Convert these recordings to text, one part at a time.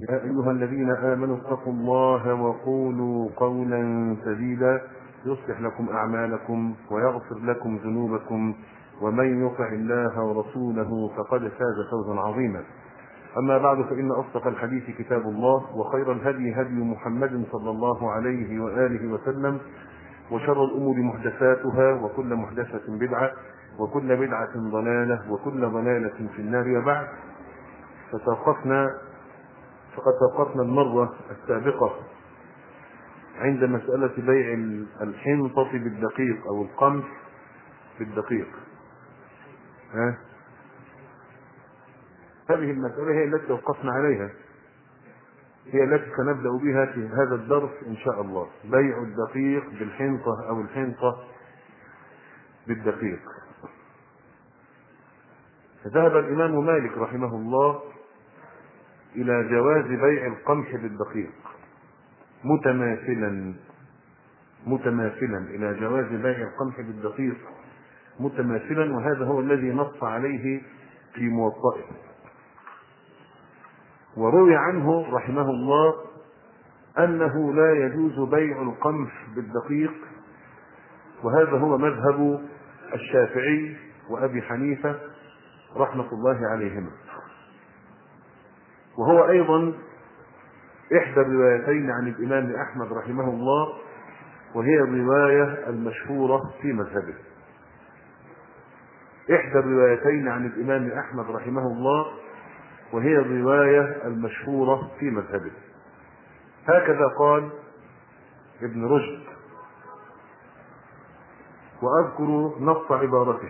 يا أيها الذين آمنوا اتقوا الله وقولوا قولا سديدا يصلح لكم أعمالكم ويغفر لكم ذنوبكم ومن يطع الله ورسوله فقد فاز فوزا عظيما. أما بعد فإن أصدق الحديث كتاب الله وخير الهدي هدي محمد صلى الله عليه وآله وسلم وشر الأمور محدثاتها وكل محدثة بدعة وكل بدعة ضلالة وكل ضلالة في النار. وبعد فقد توقفنا المرة السابقة عند مسألة بيع الحنطة بالدقيق أو القمح بالدقيق. هذه المسألة هي التي توقفنا عليها، هي التي سنبدأ بها في هذا الدرس إن شاء الله، بيع الدقيق بالحنطة أو الحنطة بالدقيق. فذهب الإمام مالك رحمه الله إلى جواز بيع القمح بالدقيق متماثلا إلى جواز بيع القمح بالدقيق متماثلا، وهذا هو الذي نص عليه في موطئه. وروي عنه رحمه الله أنه لا يجوز بيع القمح بالدقيق، وهذا هو مذهب الشافعي وأبي حنيفة رحمة الله عليهما، وهو أيضا إحدى الروايتين عن الإمام أحمد رحمه الله، وهي الرواية المشهورة في مذهبه. إحدى الروايتين عن الإمام أحمد رحمه الله وهي الرواية المشهورة في مذهبه. هكذا قال ابن رشد، وأذكر نص عبارته.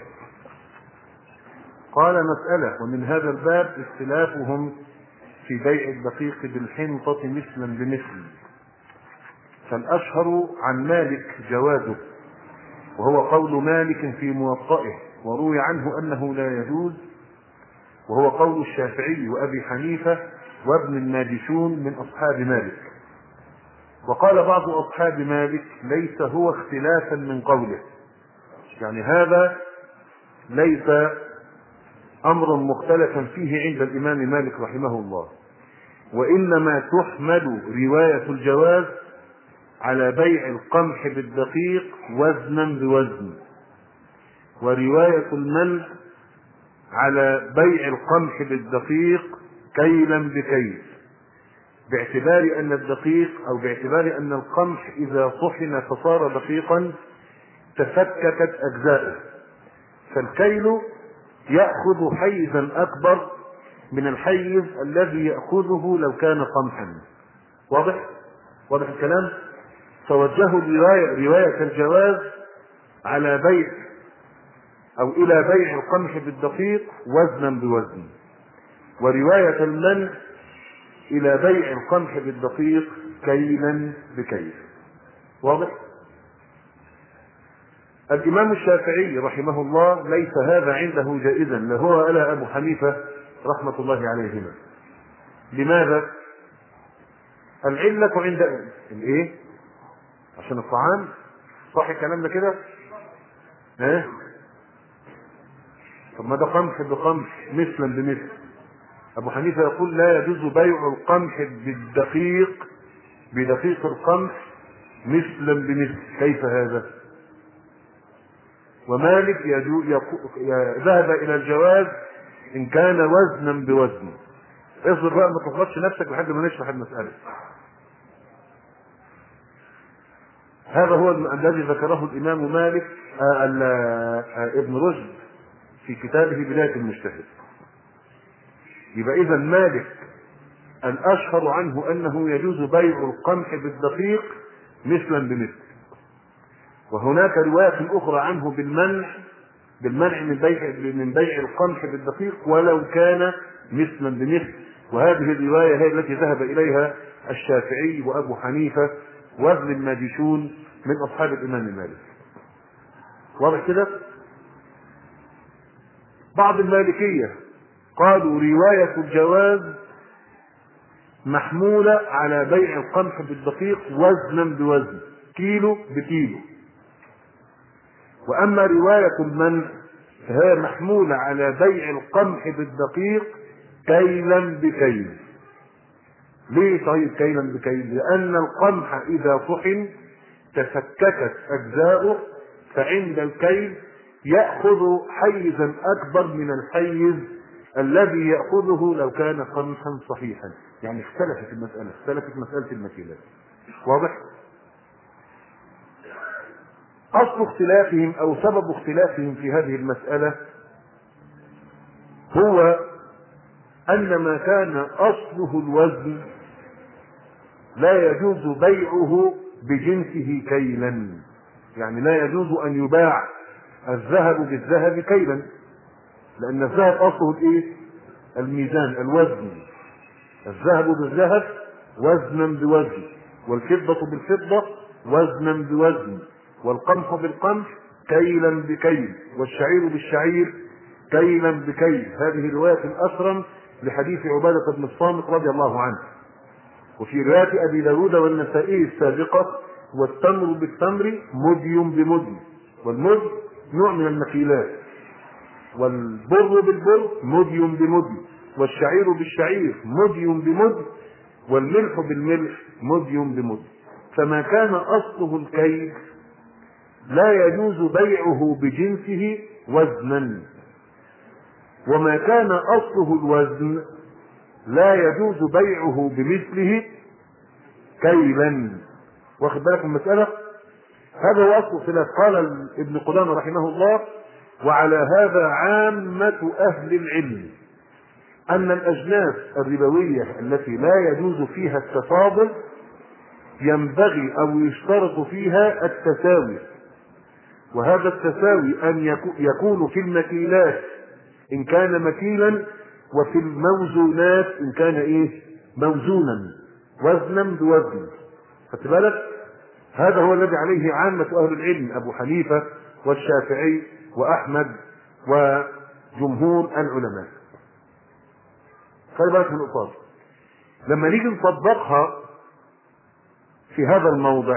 قال: مسألة ومن هذا الباب اختلافهم في بيع الدقيق بالحنطة مثلا بمثل، فالأشهر عن مالك جوازه، وهو قول مالك في موطئه، وروي عنه أنه لا يجوز، وهو قول الشافعي وأبي حنيفة وابن الماجشون من أصحاب مالك. وقال بعض أصحاب مالك: ليس هو اختلافا من قوله، يعني هذا ليس أمرا مختلفا فيه عند الإمام مالك رحمه الله، وإنما تحمل رواية الجواز على بيع القمح بالدقيق وزنا بوزن، ورواية المنع على بيع القمح بالدقيق كيلا بكيل، باعتبار أن الدقيق أو باعتبار أن القمح إذا طحن فصار دقيقا تفككت أجزاؤه، فالكيل يأخذ حيزا أكبر من الحيز الذي يأخذه لو كان قمحا. واضح الكلام؟ فوجهوا رواية الجواز على بيع أو إلى بيع القمح بالدقيق وزنا بوزن، ورواية المنع إلى بيع القمح بالدقيق كيلا بكيل. واضح؟ الإمام الشافعي رحمه الله ليس هذا عنده جائزا، لا هو ولا أبو حنيفة رحمة الله عليهما. لماذا؟ العلة عند الايه؟ عشان الطعام. صح الكلام ده كده؟ طب ما ده قمح بقمح مثلا بمثل. أبو حنيفة يقول لا يجوز بيع القمح بالدقيق بدقيق القمح مثلا بمثل. كيف هذا؟ ومالك ذهب إلى الجواز إن كان وزنا بوزن. اصبر بقى، ما تغلطش نفسك لحد ما نشرح المسألة. هذا هو الذي ذكره الإمام مالك ابن رشد في كتابه بداية المجتهد. يبقى إذا مالك الأشهر عنه أنه يجوز بيع القمح بالدقيق مثلا بمثل، وهناك رواية أخرى عنه بالمنع من بيع القمح بالدقيق ولو كان مثلا بمثل، وهذه الرواية هي التي ذهب إليها الشافعي وأبو حنيفة وابن الماجشون من أصحاب الإمام مالك. واضح كده؟ بعض المالكية قالوا رواية الجواز محمولة على بيع القمح بالدقيق وزنا بوزن، كيلو بكيلو، وأما رواية المنع فهي محمولة على بيع القمح بالدقيق كيلا بكيل. ليه طيب كيلا بكيل؟ لأن القمح إذا طحن تفككت أجزاؤه، فعند الكيل يأخذ حيزا أكبر من الحيز الذي يأخذه لو كان قمحا صحيحا. يعني اختلفت المسألة، اختلفت مسألة المكيلات. واضح؟ أصل اختلافهم أو سبب اختلافهم في هذه المسألة هو أن ما كان أصله الوزن لا يجوز بيعه بجنسه كيلا. يعني لا يجوز أن يباع الذهب بالذهب كيلا، لأن الذهب أصله الإيه؟ الميزان، الوزن. الذهب بالذهب وزنا بوزن، والفضة بالفضة وزنا بوزن، والقمح بالقمح كيلا بكيل، والشعير بالشعير كيلا بكيل. هذه رواية الأسرم لحديث عبادة بن الصامت رضي الله عنه. وفي رواية أبي داود والنسائي السابقة: والتمر بالتمر مدي بمدي. والمد نوع من المكيلات، والبر بالبر مدي بمدي، والشعير بالشعير مدي بمدي، والملح بالملح مدي بمدي. فما كان أصله الكيل لا يجوز بيعه بجنسه وزنا، وما كان أصله الوزن لا يجوز بيعه بمثله كيلا. واخد بالك من المسألة؟ هذا هو أصل الخلاف. قال ابن قدامة رحمه الله: وعلى هذا عامة أهل العلم أن الأجناس الربوية التي لا يجوز فيها التفاضل ينبغي أو يشترط فيها التساوي، وهذا التساوي أن يكون في المكيلات إن كان مكيلا، وفي الموزونات إن كان إيه؟ موزونا، وزنا بوزن. خدت بالك؟ هذا هو الذي عليه عامة أهل العلم، أبو حنيفة والشافعي وأحمد وجمهور العلماء. خلي بالك من النقطة. لما نيجي نطبقها في هذا الموضع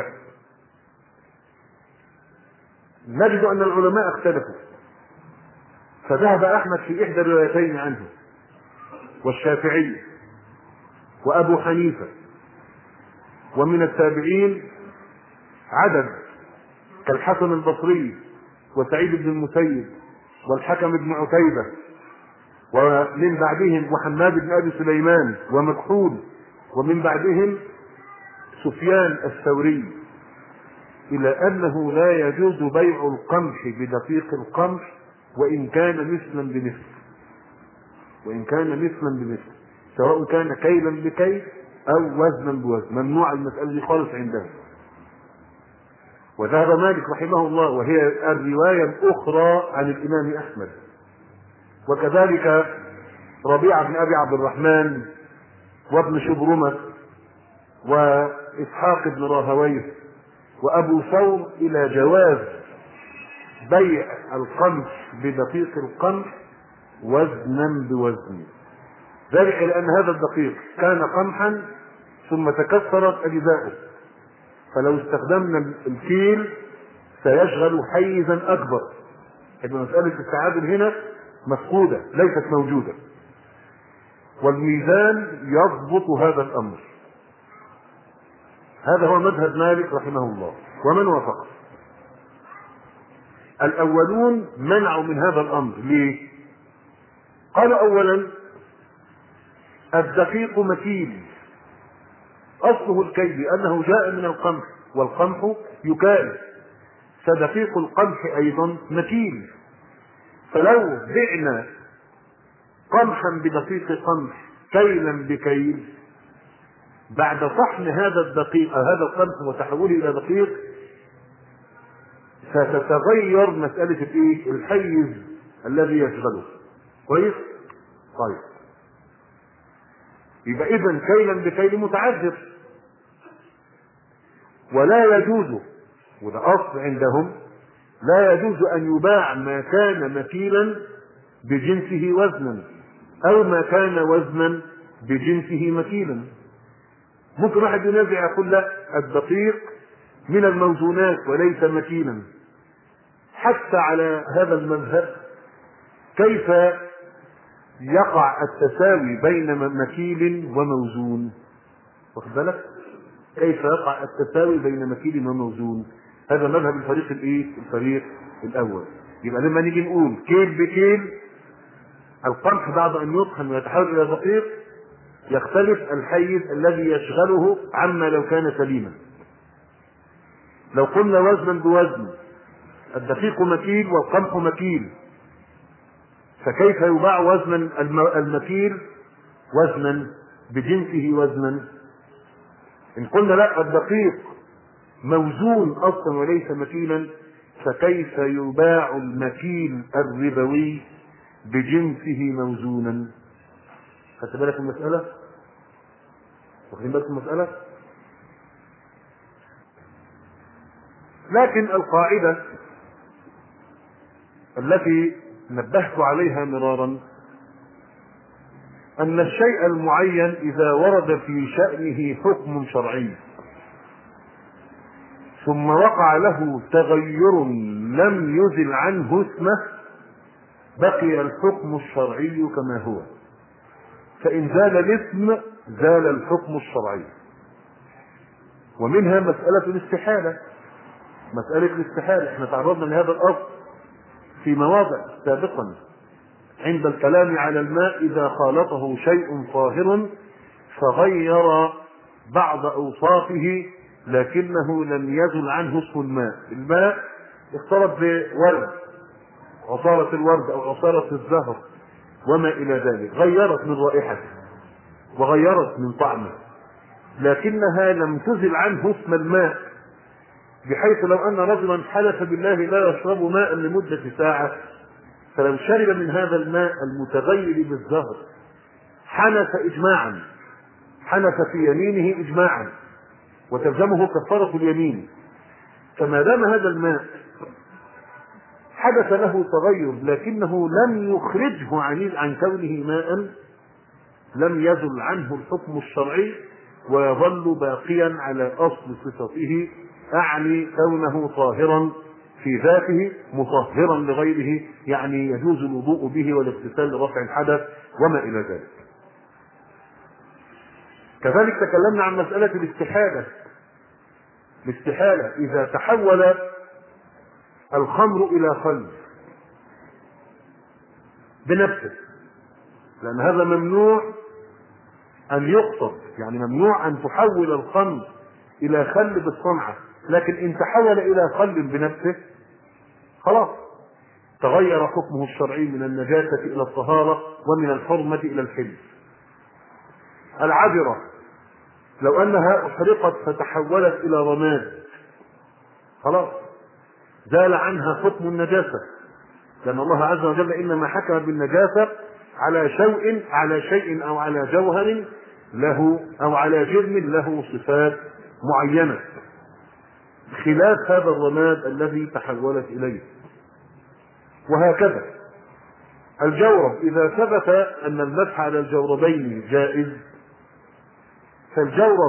نجد أن العلماء اختلفوا، فذهب أحمد في إحدى الروايتين عنه، والشافعي وأبو حنيفة، ومن التابعين عدد كالحسن البصري وسعيد بن المسيب والحكم بن عتيبة، ومن بعدهم وحماد بن أبي سليمان ومكحول، ومن بعدهم سفيان الثوري، إلى أنه لا يجوز بيع القمح بدقيق القمح وإن كان مثلا بمثل، وإن كان مثلا بمثل، سواء كان كيلا بكيل أو وزنا بوزن. ممنوع المسألة دي خالص عندهم. وذهب مالك رحمه الله، وهي الرواية الأخرى عن الإمام أحمد، وكذلك ربيعة بن أبي عبد الرحمن وابن شبرمة وإسحاق بن راهويه وأبو ثور إلى جواز بيع القمح بدقيق القمح وزنا بوزن، ذلك لأن هذا الدقيق كان قمحا ثم تكسرت أجزاؤه، فلو استخدمنا الكيل سيشغل حيزا أكبر. يبقى مسألة التعادل هنا مفقودة، ليست موجودة، والميزان يضبط هذا الأمر. هذا هو مذهب مالك رحمه الله ومن وافقه. الأولون منعوا من هذا الأمر. ليه؟ قال: أولا الدقيق مكيل، أصله الكيل لأنه جاء من القمح، والقمح يكال، فدقيق القمح أيضا مكيل. فلو بعنا قمحا بدقيق قمح كيلا بكيل بعد طحن هذا الدقيق هذا القمح وتحوله إلى دقيق ستتغير مسألة الايه؟ الحيز الذي يشغله. كويس؟ طيب، يبقى إذن كيلا بكيل متعذر، ولا يجوز، وده أصل عندهم، لا يجوز أن يباع ما كان مكيلا بجنسه وزنا، أو ما كان وزنا بجنسه مكيلا. ممكن واحد ينازع يقول: لا، الدقيق من الموزونات وليس مكيلا. حتى على هذا المذهب كيف يقع التساوي بين مكيل وموزون؟ واخد بالك؟ كيف يقع التساوي بين مكيل وموزون؟ هذا مذهب الفريق الفريق الاول. يبقى لما نيجي نقول كيل بكيل، القمح بعد ان يطحن ويتحول الى دقيق يختلف الحيز الذي يشغله عما لو كان سليما. لو قلنا وزنا بوزن، الدقيق مكيل والقمح مكيل، فكيف يباع وزنا المكيل وزنا بجنسه وزنا؟ إن قلنا لا الدقيق موزون أصلا وليس مكيلا، فكيف يباع المكيل الربوي بجنسه موزونا؟ خدت بالك المسألة؟ واخدين بالك المسألة؟ لكن القاعدة التي نبهت عليها مرارا أن الشيء المعين إذا ورد في شأنه حكم شرعي ثم وقع له تغير لم يزل عنه اسمه بقي الحكم الشرعي كما هو، فإن زال الاسم زال الحكم الشرعي. ومنها مسألة الاستحالة. مسألة الاستحالة احنا تعرضنا لهذا الأصل في مواضع سابقا عند الكلام على الماء إذا خالطه شيء طاهر فغير بعض أوصافه لكنه لم يزل عنه اسم الماء. الماء اختلط بورد، عصارة الورد أو عصارة الزهر وما إلى ذلك، غيرت من رائحته وغيرت من طعمه، لكنها لم تزل عنه اسم الماء، بحيث لو أن رجلا حلف بالله لا يشرب ماء لمدة ساعة، فلو شرب من هذا الماء المتغير بالزهر حنث إجماعا، حنث في يمينه إجماعا وتلزمه كفارة اليمين. فما دام هذا الماء حدث له تغير لكنه لم يخرجه عن كونه ماء، لم يزل عنه الحكم الشرعي ويظل باقيا على أصل صفته، أعني كونه طاهرا في ذاته مطهرا لغيره، يعني يجوز الوضوء به والاغتسال لرفع الحدث وما إلى ذلك. كذلك تكلمنا عن مسألة الاستحالة. الاستحالة إذا تحول الخمر إلى خل بنفسه، لأن هذا ممنوع أن يقصد، يعني ممنوع أن تحول الخمر إلى خل بالصنعة، لكن إن تحول إلى خل بنفسه خلاص تغير حكمه الشرعي من النجاسة إلى الطهارة ومن الحرمة إلى الحل. العذرة لو أنها أحرقت فتحولت إلى رماد خلاص زال عنها حكم النجاسة، لأن الله عز وجل إنما حكم بالنجاسة على شيء أو على جوهر له أو على جرم له صفات معينة، خلاف هذا الرماد الذي تحولت إليه. وهكذا الجورب إذا ثبت أن المسح على الجوربين جائز، فالجورب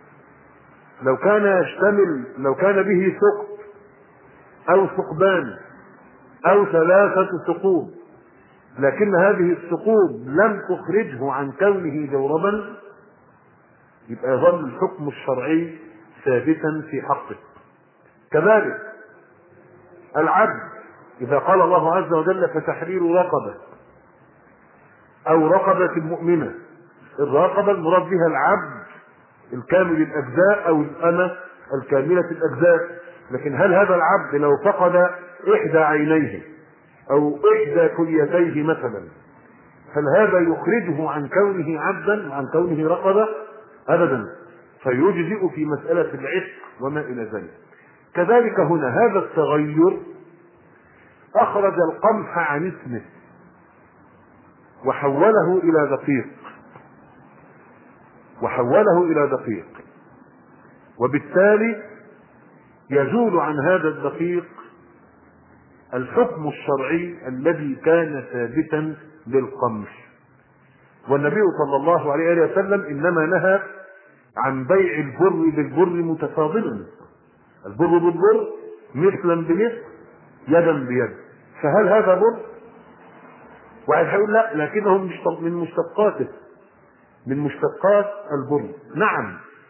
لو كان به ثقب أو ثقبان أو 3 ثقوب، لكن هذه الثقوب لم تخرجه عن كونه جوربا، يبقى يظل الحكم الشرعي ثابتا في حقه. كذلك العبد إذا قال الله عز وجل فتحرير رقبة أو رقبة مؤمنة، الرقبة المراد بها العبد الكامل الأجزاء أو الأمة الكاملة الأجزاء، لكن هل هذا العبد لو فقد إحدى عينيه أو إحدى كليتيه مثلا، هل هذا يخرجه عن كونه عبدا عن كونه رقبة؟ أبدا، فيجزئ في مسألة العتق وما إلى ذلك. كذلك هنا هذا التغير أخرج القمح عن اسمه وحوله إلى دقيق، وبالتالي يزول عن هذا الدقيق الحكم الشرعي الذي كان ثابتا للقمح. والنبي صلى الله عليه وسلم إنما نهى عن بيع البر بالبر متفاضلا، البر بالبر مثلا بمثل يدا بيد، فهل هذا بر؟ واحد هيقول لا لكنه من مشتقات البر. نعم،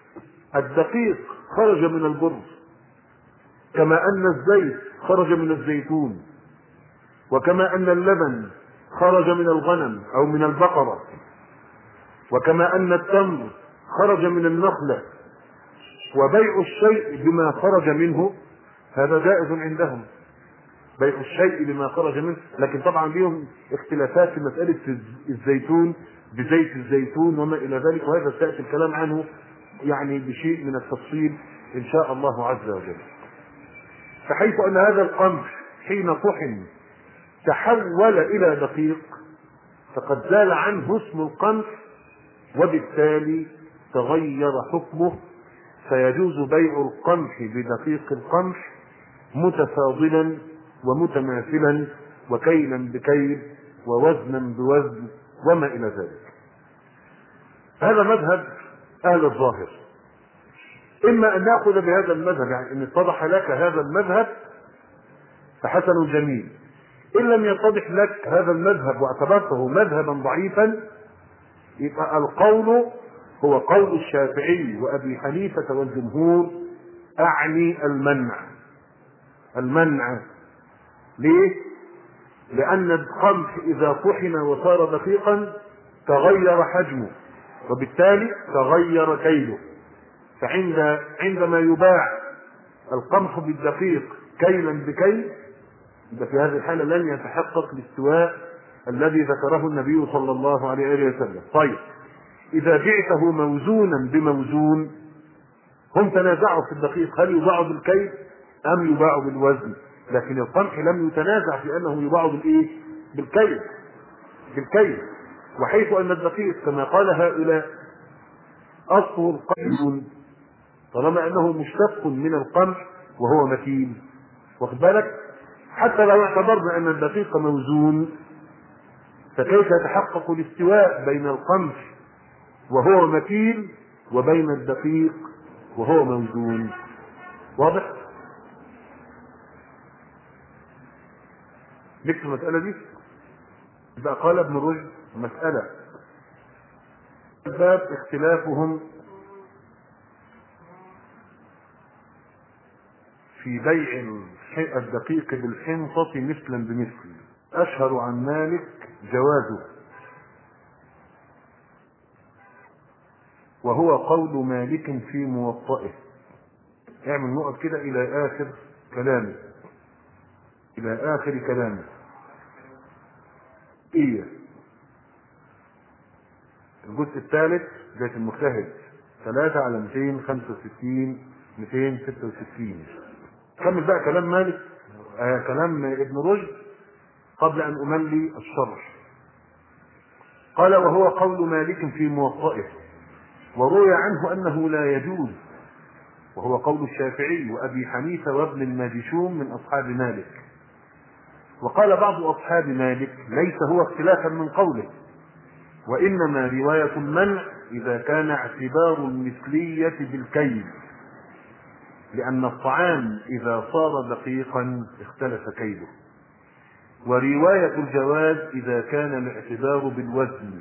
الدقيق خرج من البر، كما أن الزيت خرج من الزيتون، وكما أن اللبن خرج من الغنم أو من البقرة، وكما أن التمر خرج من النخلة، وبيع الشيء بما خرج منه هذا جائز عندهم، بيع الشيء بما خرج منه. لكن طبعا لهم اختلافات في مسألة الزيتون بزيت الزيتون وما إلى ذلك، وهذا سيأتي الكلام عنه يعني بشيء من التفصيل إن شاء الله عز وجل. فحيث أن هذا القمح حين طحن تحول إلى دقيق فقد زال عنه اسم القمح، وبالتالي تغير حكمه، فيجوز بيع القمح بدقيق القمح متفاضلا ومتماثلا، وكيلا بكيل ووزنا بوزن وما إلى ذلك. هذا مذهب أهل الظاهر. إما أن نأخذ بهذا المذهب، يعني إن اتضح لك هذا المذهب فحسن جميل، إن لم يتضح لك هذا المذهب واعتبرته مذهبا ضعيفا يبقى القول هو قول الشافعي وأبي حنيفة والجمهور، أعني المنع. ليه؟ لأن القمح إذا طحن وصار دقيقا تغير حجمه، وبالتالي تغير كيله. فعندما يباع القمح بالدقيق كيلا بكيل، يبقى في هذه الحالة لن يتحقق الاستواء الذي ذكره النبي صلى الله عليه وسلم. طيب، إذا بعته موزونا بموزون، هم تنازعوا في الدقيق هل يباع بالكيل أم يباع بالوزن، لكن القمح لم يتنازع في أنه يباع بالإيه؟ بالكيل. وحيث أن الدقيق كما قال هؤلاء أصله القمح، طالما أنه مشتق من القمح وهو مكيل، واخد بالك؟ حتى لو اعتبرنا أن الدقيق موزون، فكيف يتحقق الاستواء بين القمح وهو مكيل وبين الدقيق وهو موزون؟ واضح؟ نكتب المسألة دي. يبقى قال ابن رشد مسألة باب اختلافهم في بيع الدقيق بالحنطة مثلا بمثل. أشهر عن مالك جوازه، وهو قول مالك في موطئه. اعمل نقط كده إلى آخر كلامه. الجزء الثالث ذات المجتهد 3 على 265 266. كمل بقى كلام مالك، كلام ابن رشد قبل أن أملي الشرح. قال وهو قول مالك في موطئه، وروي عنه أنه لا يجوز، وهو قول الشافعي وأبي حنيفة وابن الماجشوم من أصحاب مالك. وقال بعض أصحاب مالك ليس هو اختلافا من قوله، وإنما رواية المنع إذا كان اعتبار المثلية بالكيل، لأن الطعام إذا صار دقيقا اختلف كيله، ورواية الجواز إذا كان الاعتبار بالوزن.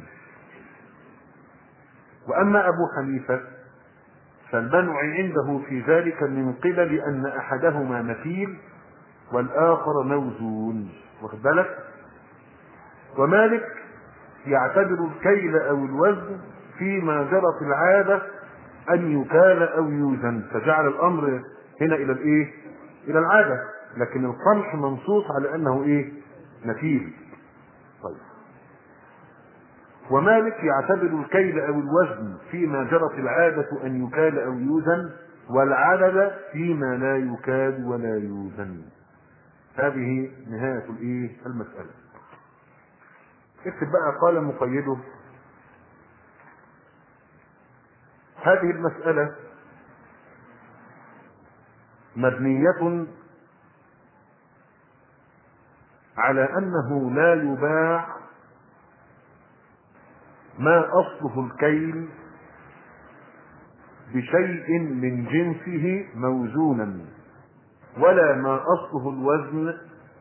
وأما أبو حنيفة فالمنع عنده في ذلك من قبل أن أحدهما مثيل والآخر موزون، واخد بالك؟ ومالك يعتبر الكيل أو الوزن فيما جرت العادة أن يكال أو يوزن، فجعل الأمر هنا إلى العادة، لكن القمح منصوص على أنه مثيل. طيب، ومالك يعتبر الكيل أو الوزن فيما جرت العادة أن يكال أو يوزن، والعدد فيما لا يكاد ولا يوزن. هذه نهاية المسألة. اكتب بقى قال مقيده: هذه المسألة مبنية على أنه لا يباع ما أصله الكيل بشيء من جنسه موزونا، ولا ما أصله الوزن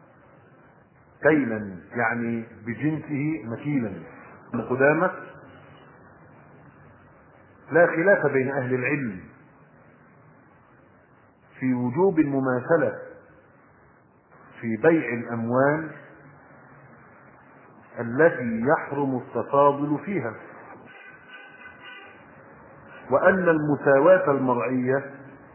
كيلا يعني بجنسه مكيلا. قدامه لا خلاف بين أهل العلم في وجوب المماثلة في بيع الأموال التي يحرم التفاضل فيها، وأن المساواة المرعية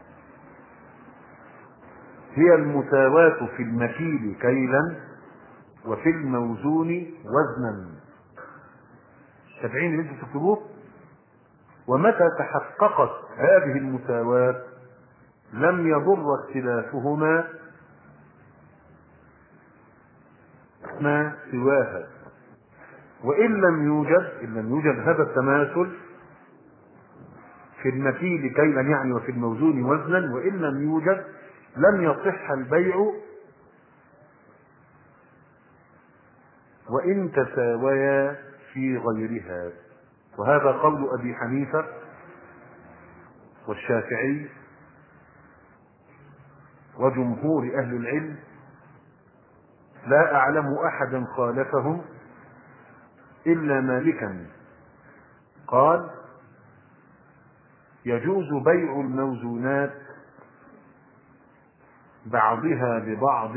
هي المساواة في المكيل كيلا وفي الموزون وزنا. تابعين اللي انتم تكتبوه. ومتى تحققت هذه المساواة لم يضر اختلافهما ما سواها، وإن لم يوجد هذا التماثل في المكيل كيلا يعني وفي الموزون وزنا، وإن لم يوجد لم يصح البيع وإن تساويا في غيرها. وهذا قول أبي حنيفة والشافعي وجمهور أهل العلم، لا أعلم أحدا خالفهم إلا مالكا، قال يجوز بيع الموزونات بعضها ببعض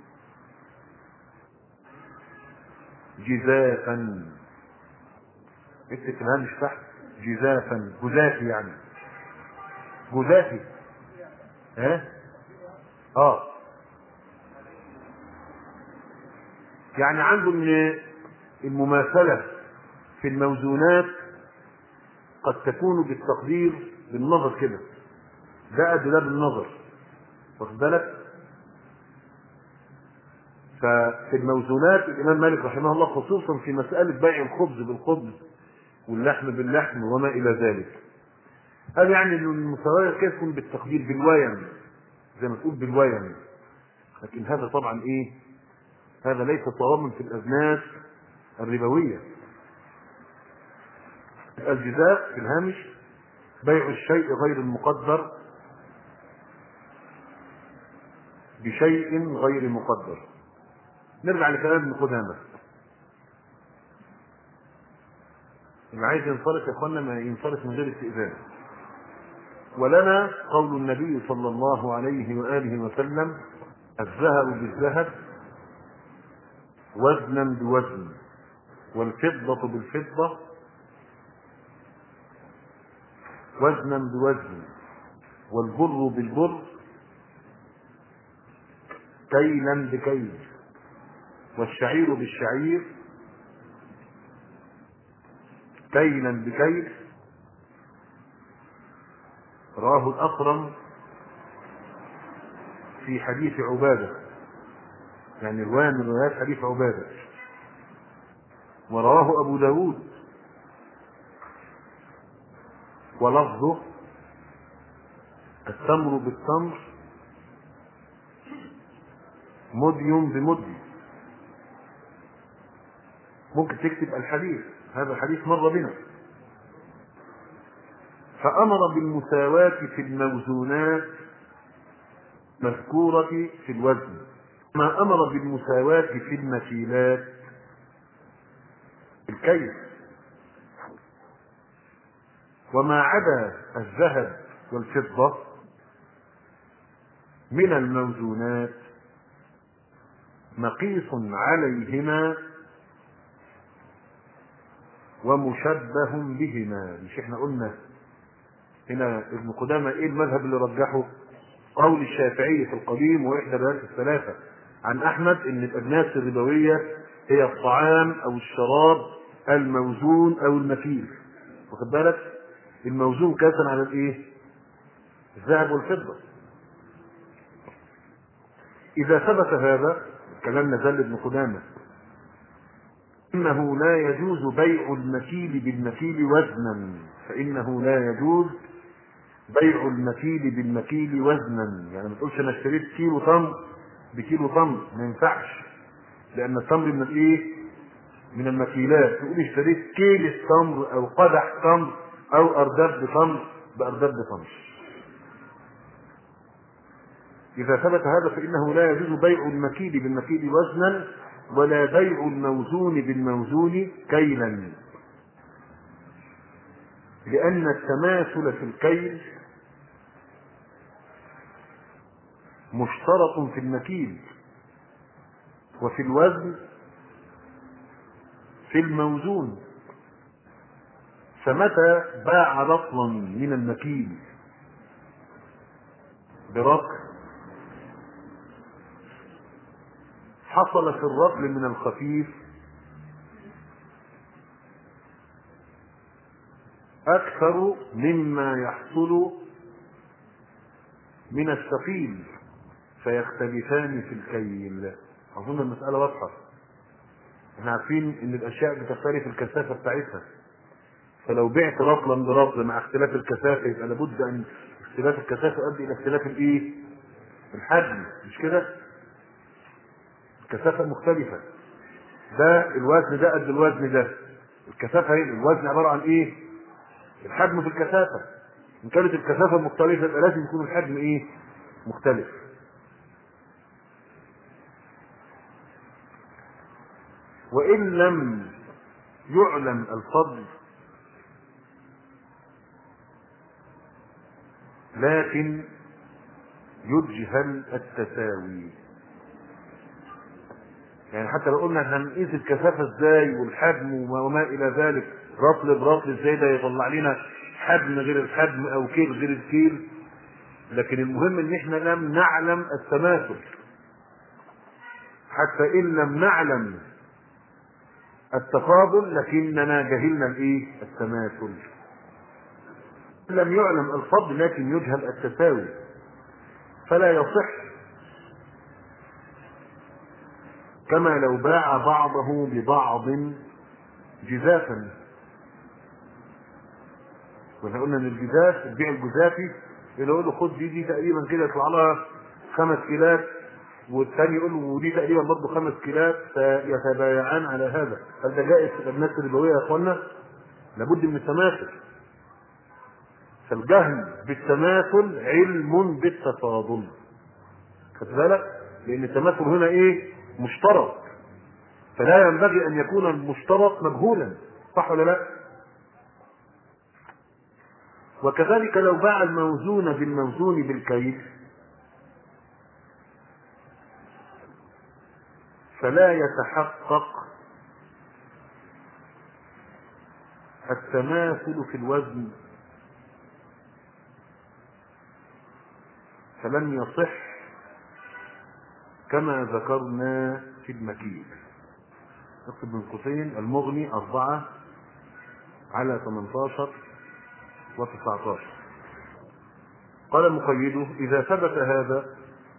جزافا. اكتب الهامش تحت جزافا، جزافي يعني جزافي. يعني عنده ان المماثلة في الموزونات قد تكون بالتقدير بالنظر كده، ده قد ده بالنظر، واخد بالك؟ ففي الموزونات الإمام مالك رحمه الله خصوصا في مسألة بيع الخبز بالخبز واللحم باللحم وما إلى ذلك، هذا يعني أن المساواة كيف تكون بالتقدير بالوين، زي ما تقول بالوين. لكن هذا طبعا هذا ليس صوابا في الأجناس الربوية. الجزاء في الهامش بيع الشيء غير المقدر بشيء غير مقدر. نرجع لكلام ابن قدامة. اللي عايز ينصرف يا اخوانا ما ينصرف من غير استئذان. ولنا قول النبي صلى الله عليه وآله وسلم الذهب بالذهب وزنا بوزن، والفضة بالفضة وزنا بوزن، والبر بالبر كيلا بكيل، والشعير بالشعير كيلا بكيل. رواه الأقرم في حديث عبادة، يعني رواية من روايات حديث عبادة. ورواه أبو داود ولفظه التمر بالتمر مدي بمدي. ممكن تكتب الحديث، هذا الحديث مر بنا. فأمر بالمساواة في الموزونات مذكورة في الوزن، ما أمر بالمساواة في المكيلات الكيل. وما عدا الذهب والفضة من الموزونات مقيس عليهما ومشبه بهما. مش احنا قلنا هنا ابن قدامة المذهب اللي رجحه؟ قول الشافعي في القديم واحدى روايات الثلاثة عن احمد ان الاجناس الربوية هي الطعام او الشراب الموزون او المكيل، واخد بالك؟ الموزون كاسا على الذهب والفضة. اذا ثبت هذا كلام نزل ابن قدامة إنه لا يجوز بيع المكيل بالمكيل وزنا، فإنه لا يجوز بيع المكيل بالمكيل وزنا. يعني ما تقولش أنا اشتريت كيلو تمر بكيلو تمر، ما ينفعش، لأن التمر من من المكيلات. تقول اشتريت كيلو تمر أو قدح تمر أو أرداب تمر بأرداب تمر. إذا ثبت هذا فإنه لا يجوز بيع المكيل بالمكيل وزنا ولا بيع الموزون بالموزون كيلا، لأن التماثل في الكيل مشترط في المكيل وفي الوزن في الموزون. فمتى باع رطلا من المكيل برطل حصل في الرطل من الخفيف أكثر مما يحصل من الثقيل فيختلفان في الكيل. أظن المسألة واضحة. احنا عارفين ان الاشياء بتختلف الكثافة بتاعتها، فلو بعت رطلا برطل مع اختلاف الكثافة يبقى لابد ان اختلاف الكثافة يؤدي الى اختلاف الايه؟ الحجم، مش كده؟ الكثافة مختلفة، ده الوزن ده قد الوزن ده، الكثافة هي الوزن عبارة عن ايه؟ الحجم في الكثافة. ان كانت الكثافة مختلفة يبقى لازم يكون الحجم ايه؟ مختلف. وإن لم يعلم الفضل لكن يجهل التساوي. يعني حتى لو قلنا هنقيس الكثافة ازاي والحجم وما الى ذلك، رطل برطل ازاي ده يطلع لنا حجم غير الحجم او كيل غير الكيل، لكن المهم ان احنا لم نعلم التماثل. حتى ان لم نعلم التفاضل لكننا جهلنا الايه؟ التماثل. لم يعلم الفضل لكن يجهل التساوي، فلا يصح كما لو باع بعضه ببعض جزافا. واحنا قلنا ان الجزاف البيع الجزافي اللي يقول له خد دي تقريبا كده يطلع لها 5 كيلات، والثاني يقول له ودي تقريبا برضه 5 كيلات، فيتبايعان على هذا. هل ده جائز في الناس الربويه يا اخوانا؟ لابد من التماثل. فالجهل بالتماثل علم بالتفاضل. خد بالك؟ لان التماثل هنا ايه؟ مشترط، فلا ينبغي ان يكون المشترط مجهولا، صح ولا لا؟ وكذلك لو باع الموزون بالموزون بالكيل فلا يتحقق التماثل في الوزن، فلم يصح كما ذكرنا في المكيل. اكتب بين قوسين المغني 4 على 18 و19. قال المقيد: إذا ثبت هذا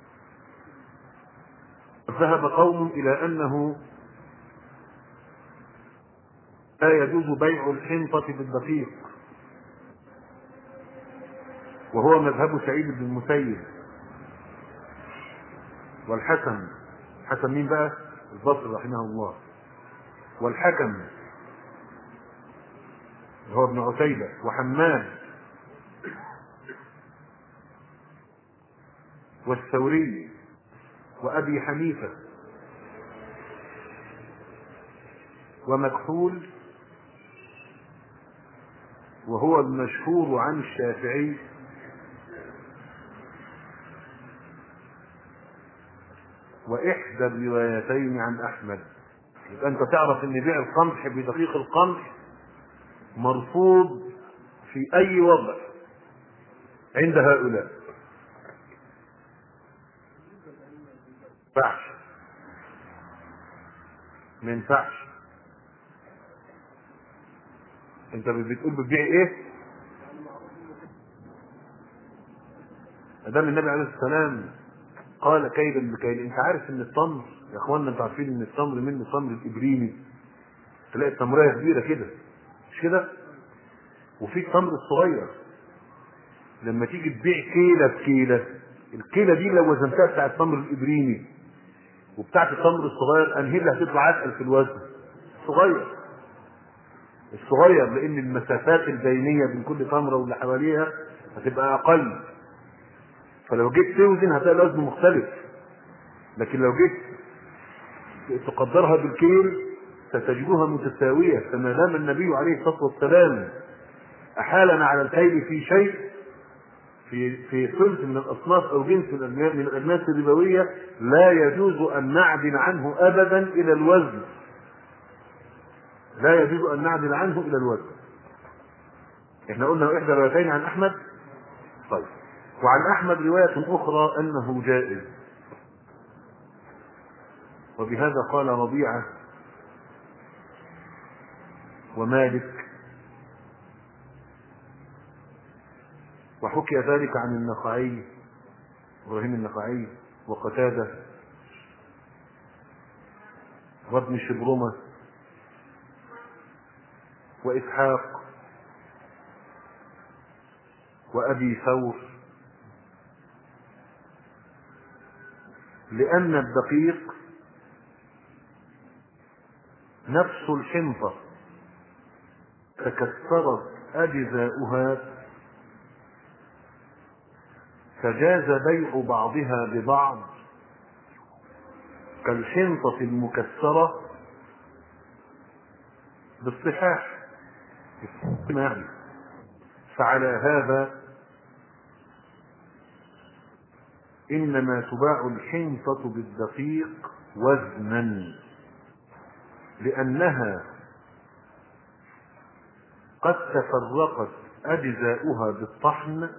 ذهب قوم إلى أنه لا يجوز بيع الحنطة بالدقيق، وهو مذهب سعيد بن المسيب والحكم. حكم مين بقى؟ البصري رحمه الله. والحكم هو ابن عتيبة، وحماد، والثوري، وأبي حنيفة، ومكحول، وهو المشهور عن الشافعي، وإحدى الروايتين عن أحمد. يبقى أنت تعرف أن بيع القمح بدقيق القمح مرفوض في أي وضع عند هؤلاء. ما ينفعش. انت بتقول بتبيع ايه؟ ادام النبي عليه السلام قال كيلا بكيل. انت عارف ان التمر يا اخوانا، انتوا عارفين ان التمر منه تمر الابريني، تلاقي التمريه كبيره كده، مش كده؟ وفي التمر الصغير. لما تيجي تبيع كيله بكيله، الكيله دي لو وزنتها بتاع التمر الابريني وبتاعت التمر الصغير، انهي اللي هتطلع اتقل في الوزن؟ الصغير، لان المسافات البينيه بين كل تمره واللي حواليها هتبقى اقل، فلو جيت توزن هتلاقي الوزن مختلف. لكن لو جيت تقدرها بالكيل ستجدها متساويه. فما دام النبي عليه الصلاه والسلام احالنا على الكيل في شيء في ثلث من الأصناف أو جنس من الأجناس الربوية لا يجوز أن نعدل عنه أبدا إلى الوزن. لا يجوز أن نعدل عنه إلى الوزن. احنا قلنا إحدى روايتين عن أحمد. طيب، وعن أحمد رواية أخرى أنه جائز، وبهذا قال ربيعة ومالك، وحكي ذلك عن النخعي إبراهيم النخعي وقتادة وابن شبرمة وإسحاق وأبي ثور، لأن الدقيق نفس الحنطة تكسرت أجزاؤها فجاز بيع بعضها ببعض كالحنطة المكسرة بالصحاح. فعلى هذا إنما تباع الحنطة بالدقيق وزنا، لأنها قد تفرقت أجزاؤها بالطحن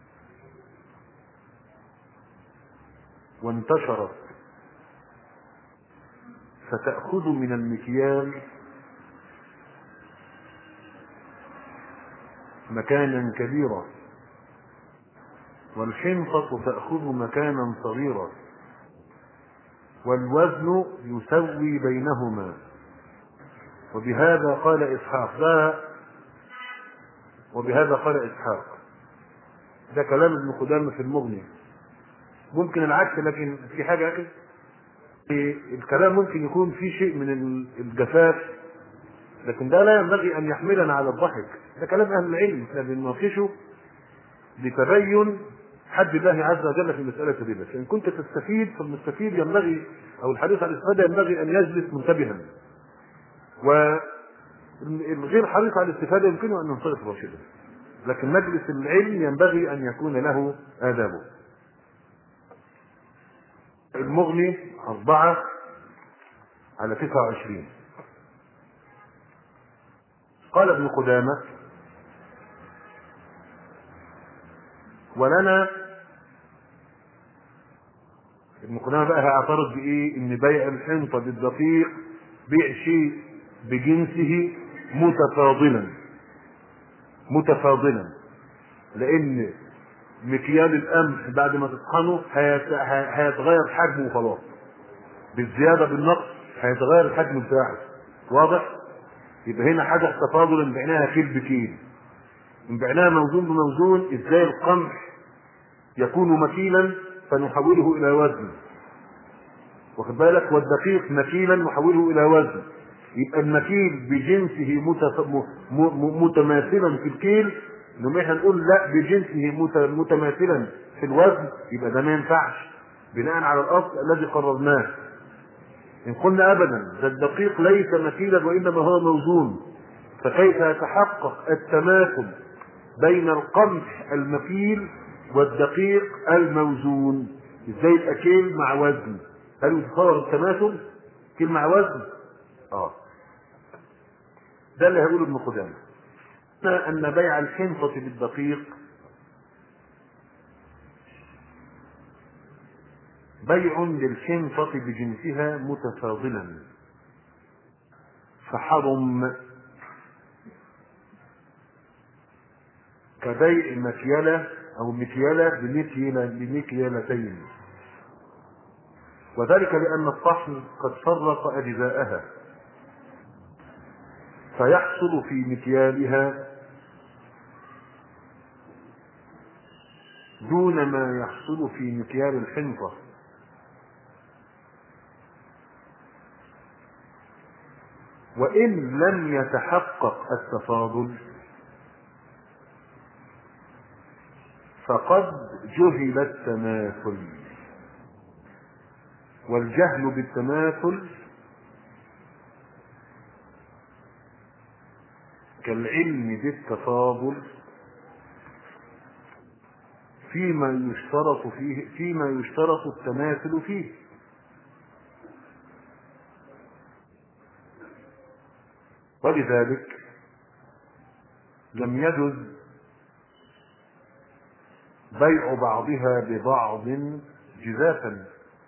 وانتشرت، فتأخذ من المكيال مكانا كبيرا، والحنطة تأخذ مكانا صغيرا، والوزن يسوي بينهما. وبهذا قال إسحاق ده كلام ابن قدامة في المغني. ممكن العكس، لكن في حاجة أكد الكلام ممكن يكون فيه شيء من الجفاف، لكن ده لا ينبغي أن يحملنا على الضحك. ده كلام أهل العلم، احنا بنناقشه لتبين حد الله عز وجل في مسألة الربا. فإن كنت تستفيد فالمستفيد ينبغي، أو الحريص على الاستفادة ينبغي أن يجلس منتبها، والغير حريص على الاستفادة يمكنه أن ينصرف راشدا، لكن مجلس العلم ينبغي أن يكون له آدابه. المغني 4/29. قال ابن قدامة: ولنا. ابن قدامة بقى هيعترض بإيه؟ إن بيع الحنطة بالدقيق بيع شيء بجنسه متفاضلا، لأن مكيال القمح بعد ما تطحنه هيتغير حجمه وخلاص، بالزيادة بالنقص هيتغير الحجم بتاعه. واضح؟ يبقى هنا حاجة تفاضل، ان بعناها كيل بكيل، ان بعناها موزون بموزون. ازاي القمح يكون مكيلا فنحوله الى وزن، واخد بالك؟ والدقيق مكيلا نحوله الى وزن. يبقى المكيل بجنسه متماثلا في الكيل، انما احنا نقول لا بجنسه متماثلا في الوزن، يبقى ده ما ينفعش بناء على الاصل الذي قررناه. ان قلنا ابدا ده الدقيق ليس مكيلا وانما هو موزون، فكيف يتحقق التماثل بين القمح المكيل والدقيق الموزون؟ ازاي يبقى كيل مع وزن؟ هل يتصور التماثل كيل مع وزن؟ ده اللي هيقوله ابن قدامة، ان بيع الحنطة بالدقيق بيع للحنطة بجنسها متفاضلا فحرم، كبيع مكيلة أو مكيلة بمكيلتين، وذلك لأن الطحن قد فرق أجزاءها، فيحصل في مكيالها دون ما يحصل في مكيال الحنطة، وإن لم يتحقق التفاضل فقد جهل التماثل، والجهل بالتماثل كالعلم بالتفاضل فيما يشترط التماثل فيه. ولذلك لم يجز بيع بعضها ببعض جزافا.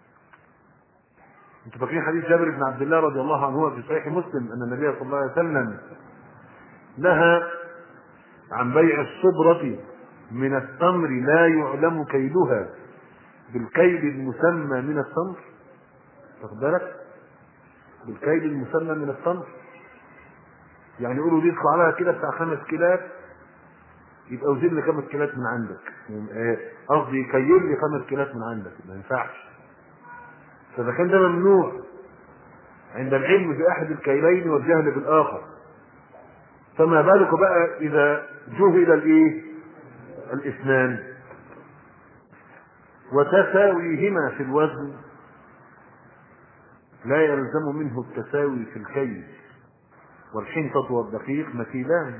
انتم فاكرين حديث جابر بن عبد الله رضي الله عنه في صحيح مسلم ان النبي صلى الله عليه وسلم نهى عن بيع الصبرة من التمر لا يعلم كيلها بالكيل المسمى من التمر. واخد بالك؟ بالكيل المسمى من التمر، يعني يقولوا دي يطلع عليها كده بتاع 5 كيلات، يبقى وزن لي 5 كيلات من عندك، قصدي يكيل لي 5 كيلات من عندك، ما ينفعش. فاذا كان ده ممنوع عند العلم باحد الكيلين والجهل بالاخر، فما بالك بقى اذا جهل الاثنان وتساويهما في الوزن لا يلزم منه التساوي في الكيل. والحنطة والدقيق مثيلان،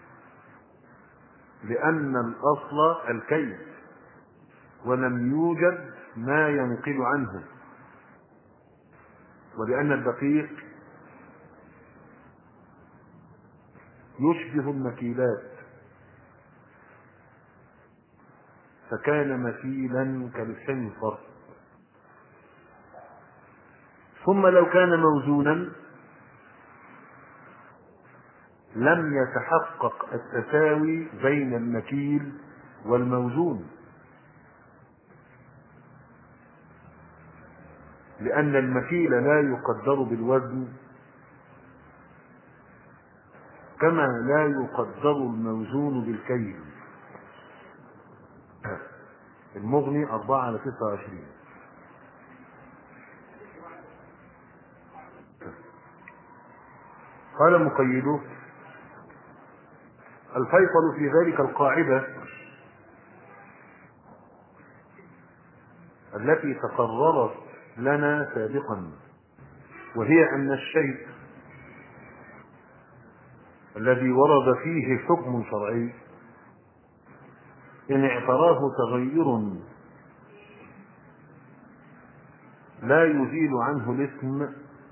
لأن الأصل الكيل ولم يوجد ما ينقل عنه، ولأن الدقيق يشبه المكيلات فكان مثيلا كالحنطة. ثم لو كان موزونا لم يتحقق التساوي بين المكيل والموزون، لأن المكيل لا يقدر بالوزن كما لا يقدر الموزون بالكيل. المغني 4/29. قال مقيده: الفيصل في ذلك القاعدة التي تقررت لنا سابقا، وهي أن الشيء الذي ورد فيه حكم شرعي إن اعتراه تغير لا يزيل عنه الاسم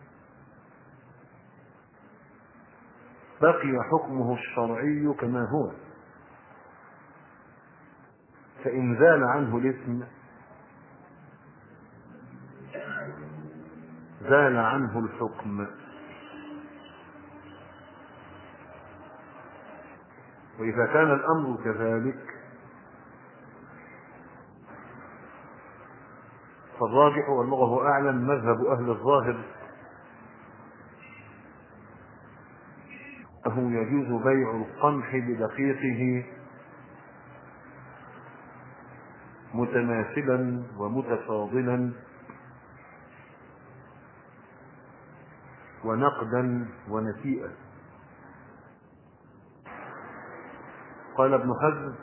بقي حكمه الشرعي كما هو، فإن زال عنه الاسم زال عنه الحكم. وإذا كان الأمر كذلك فالراجح والله أعلم مذهب أهل الظاهر أنه يجوز بيع القمح بدقيقه متماثلا ومتفاضلا ونقدا ونسيئا. قال ابن حزم،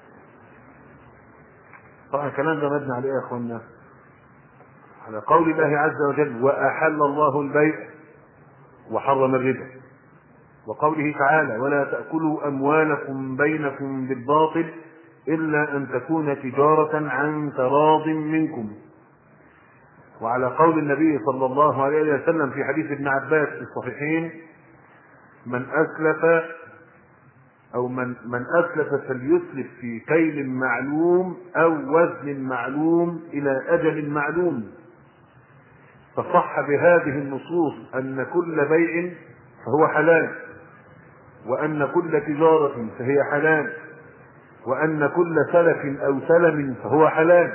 طبعا الكلام ده مبني على ايه يا اخوانا؟ على قول الله عز وجل: وأحل الله البيع وحرم الربا، وقوله تعالى: ولا تأكلوا أموالكم بينكم بالباطل إلا أن تكون تجارة عن تراض منكم، وعلى قول النبي صلى الله عليه وسلم في حديث ابن عباس في الصحيحين: من أسلف فليسلف في كيل معلوم أو وزن معلوم إلى أجل معلوم. فصح بهذه النصوص أن كل بيع فهو حلال، وأن كل تجارة فهي حلال، وأن كل سلف أو سلم فهو حلال،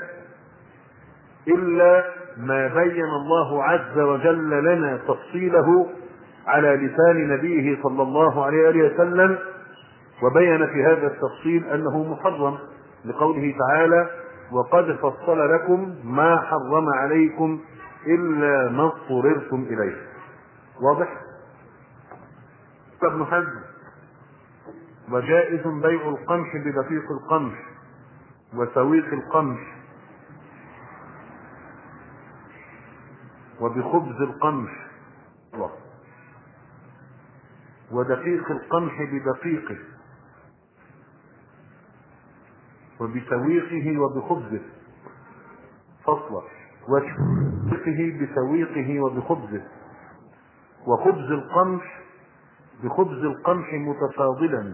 إلا ما بين الله عز وجل لنا تفصيله على لسان نبيه صلى الله عليه وسلم، وبين في هذا التفصيل أنه محرم، لقوله تعالى: وقد فصل لكم ما حرم عليكم إلا ما اضطررتم إليه. واضح؟ ابن حزم: وجائز بيع القمح بدقيق القمح وسويق القمح وبخبز القمح ودقيق القمح بدقيقه وبسويقه وبخبزه. فصلة. وسويقه بسويقه وبخبزه. وخبز القمح بخبز القمح متفاضلا.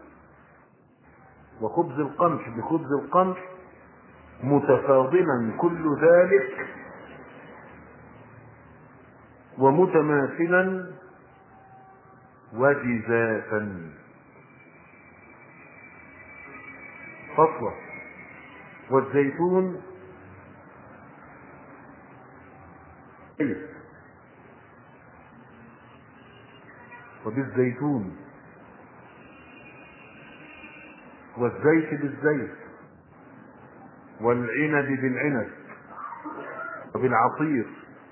وخبز القمح بخبز القمح متفاضلا كل ذلك ومتماثلا وجزافا. فصلة. والزيتون وبالزيتون والزيت بالزيت والعنب بالعنب وبالعصير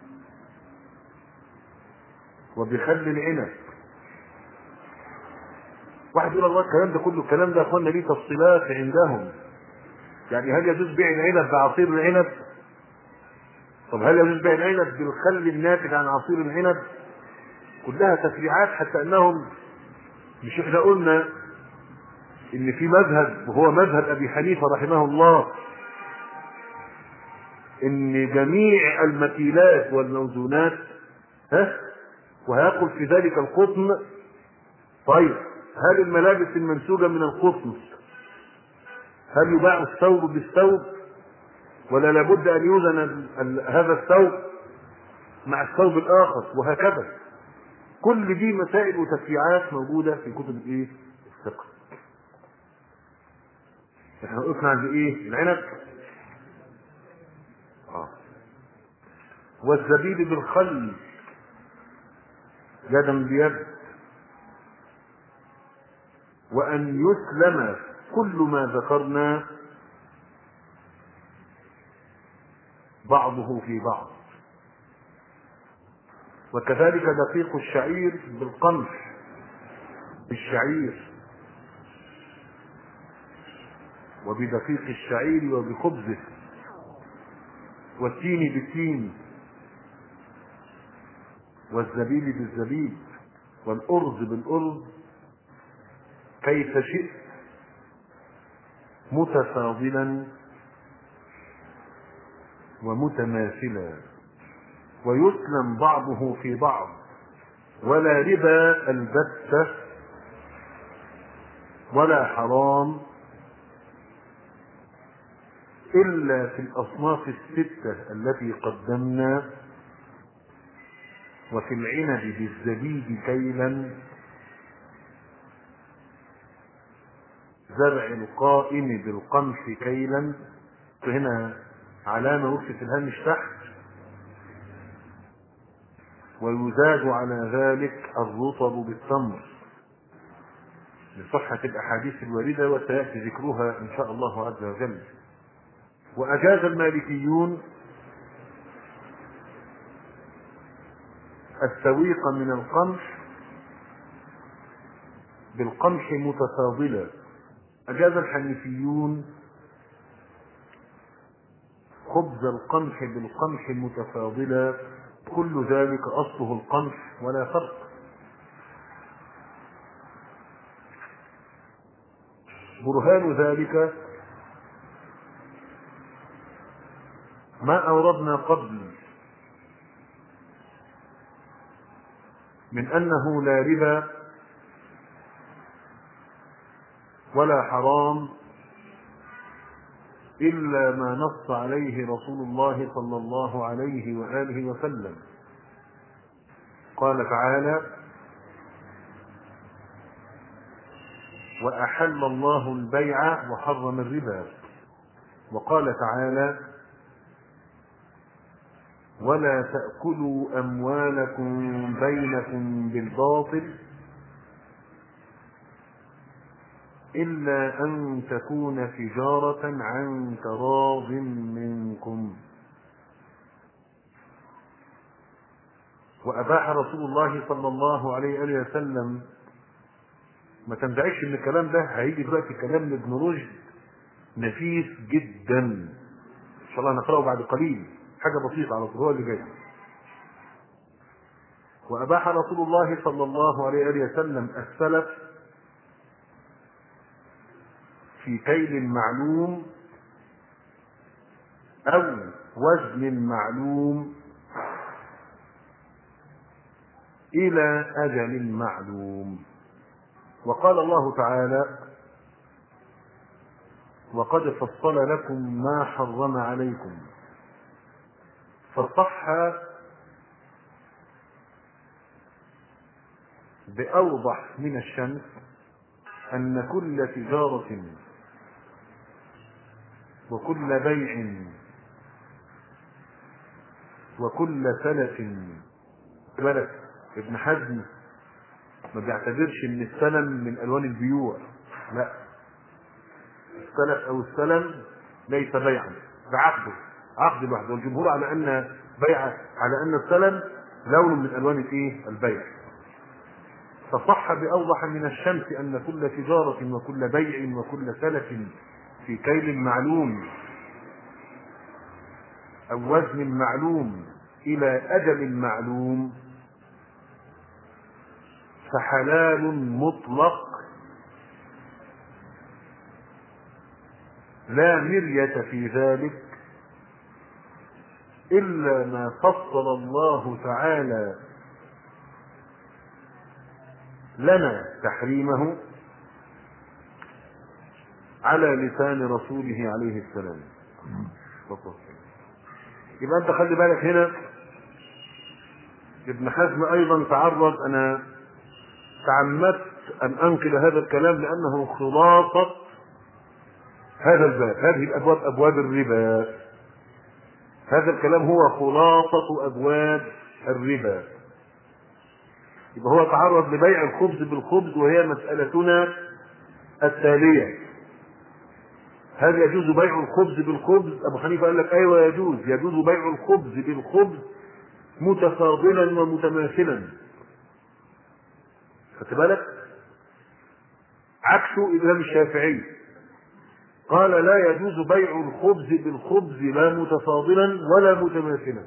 وبخل العنب. واحد يقول الله الكلام ده كله، الكلام ده يا اخوانا ليه تفصيلات عندهم. يعني هل يجوز بيع العنب بعصير العنب؟ طب هل يجوز بيع العنب بالخل الناتج عن عصير العنب؟ كلها تفريعات، حتى انهم مش احنا قلنا ان في مذهب وهو مذهب ابي حنيفه رحمه الله ان جميع المكيلات والموزونات وهيدخل في ذلك القطن. طيب هل الملابس المنسوجه من القطن هل يباع الثوب بالثوب ولا لابد ان يوزن هذا الثوب مع الثوب الاخر وهكذا؟ كل دي مسائل وتفريعات موجوده في كتب الايه؟ الفقه. احنا وقفنا عند ايه؟ العنب. والزبيب بالخل يدا بيد. وان يسلم كل ما ذكرنا بعضه في بعض. وكذلك دقيق الشعير بالقمح بالشعير وبدقيق الشعير وبخبزه. والتين بالتين والزبيب بالزبيب والأرز بالأرز كيف شئت متفاضلا ومتماثلا. ويسلم بعضه في بعض ولا ربا البتة ولا حرام إلا في الأصناف الستة التي قدمنا. وفي العنب بالزبيب كيلا زرع القائم بالقمح كيلا. هنا علامة وقفت الهامش تحت. ويزاد على ذلك الرطب بالتمر لصحة الأحاديث الواردة وسيأتي ذكرها إن شاء الله عز وجل. وأجاز المالكيون السويق من القمح بالقمح متفاضلا. أجاز الحنيفيون خبز القمح بالقمح متفاضلا. كل ذلك أصله القمح ولا فرق. برهان ذلك ما أوردنا قبل من أنه لا ربا ولا حرام إلا ما نص عليه رسول الله صلى الله عليه وآله وسلم. قال تعالى: وأحل الله البيع وحرم الربا. وقال تعالى: ولا تأكلوا أموالكم بينكم بالباطل إلا أن تكون تجارة عن تراض منكم. وأباح رسول الله صلى الله عليه وسلم، ما تنزعجش من الكلام ده، هيجي دلوقتي كلام لابن رشد نفيس جدا إن شاء الله نقرأه بعد قليل، حاجة بسيطة على طول هو اللي جاي. وأباح رسول الله صلى الله عليه وسلم السلف في كيل معلوم أو وزن معلوم إلى أجل معلوم. وقال الله تعالى: وقد فصل لكم ما حرم عليكم. فصح بأوضح من الشمس أن كل تجارة وكل بيع وكل سلف، بالك ابن حزم ما بيعتبرش ان السلم من الوان البيوع، لا، السلف او السلم ليس بيعا، ده عقد لوحده. والجمهور على ان السلم لون من الوان الايه؟ البيع. فصح باوضح من الشمس ان كل تجاره وكل بيع وكل سلف في كيل معلوم او وزن معلوم الى اجل معلوم فحلال مطلق لا مرية في ذلك إلا ما فصل الله تعالى لنا تحريمه على لسان رسوله عليه السلام. يبقى أنت خلي بالك هنا ابن حزم أيضا تعرض، أنا تعمدت أن أنقل هذا الكلام لأنه خلاصة هذا الباب، هذه الأبواب أبواب الربا. هذا الكلام هو خلاصة أبواب الربا. يبقى هو تعرض لبيع الخبز بالخبز، وهي مسألتنا التالية: هل يجوز بيع الخبز بالخبز؟ أبو حنيفة قال لك أيوة يجوز بيع الخبز بالخبز متفاضلا ومتماثلا. خدت بالك؟ عكسه الإمام الشافعي قال لا يجوز بيع الخبز بالخبز لا متفاضلا ولا متماثلا.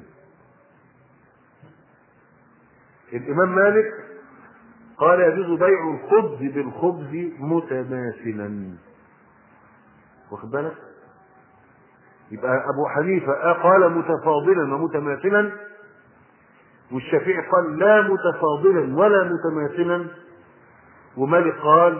الإمام مالك قال يجوز بيع الخبز بالخبز متماثلا. واخد بالك؟ يبقى أبو حنيفة قال متفاضلا ومتماثلا، والشافعي قال لا متفاضلا ولا متماثلا، ومالك قال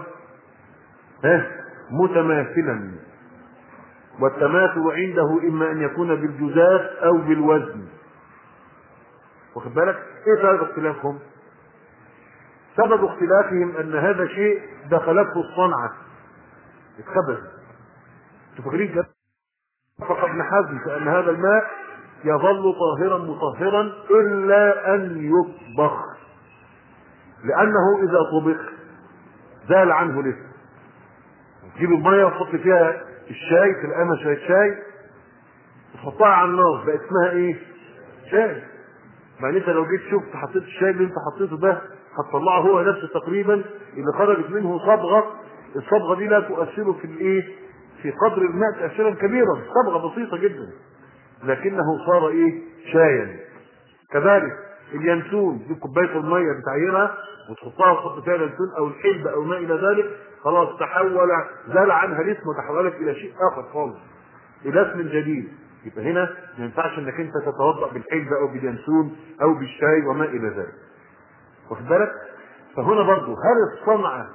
متماثلا. والتماثل عنده إما أن يكون بالجزاف أو بالوزن. واخد بالك؟ إيه سبب اختلافهم؟ سبب اختلافهم أن هذا شيء دخلته الصنعة، اتخبز. تفكرين كده؟ فقد ابن حزم فأن هذا الماء يظل طاهرا مطهرا إلا أن يطبخ، لأنه إذا طبخ زال عنه لسه. تجيب المية وتحط فيها الشاي، تلقاها شوية شاي، تحطها على النار بقى اسمها ايه؟ شاي. يعني انت لو جيت شفت حطيت الشاي اللي انت حطيته ده هتطلعه هو نفسه تقريبا اللي خرجت منه صبغة. الصبغة دي لا تؤثر في الايه؟ في قدر الماء تأثيرا كبيرا، صبغة بسيطة جدا، لكنه صار ايه؟ شايا. كذلك اليانسون، دي كوبايه الميه بتعيرها وتحطها وتحط فيها اليانسون او الحلبة او ما الى ذلك، خلاص تحول، زال عنها الاسم وتحولت الى شيء اخر خالص، الى اسم جديد. يبقى هنا ما ينفعش انك انت تتوضا بالحلبة او باليانسون او بالشاي وما الى ذلك. واخد بالك؟ فهنا برضه هل الصنعه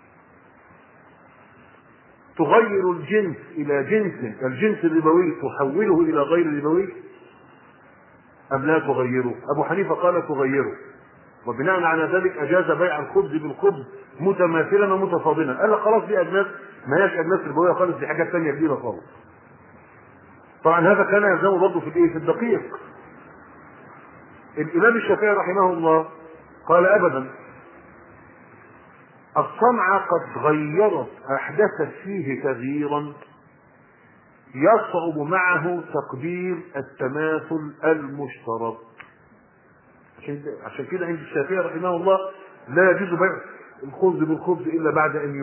تغير الجنس الى الجنس الربوي تحوله الى غير ربوي ام لا تغيره؟ ابو حنيفه قال تغيره، وبناء على ذلك اجاز بيع الخبز بالخبز متماثلا ومتفاضلا. قال لك خلاص دي اجناس ما هياش اجناس ربويه خالص، دي حاجات ثانيه جديده خالص. طبعا هذا كان يلزمه برضه في الايه؟ في الدقيق. الامام الشافعي رحمه الله قال ابدا، الصنعه قد غيرت، احدثت فيه تغييرا يصعب معه تقدير التماثل المشترك. عشان كده عند الشافعي رحمه الله لا يجوز بيع الخبز بالخبز الا بعد ان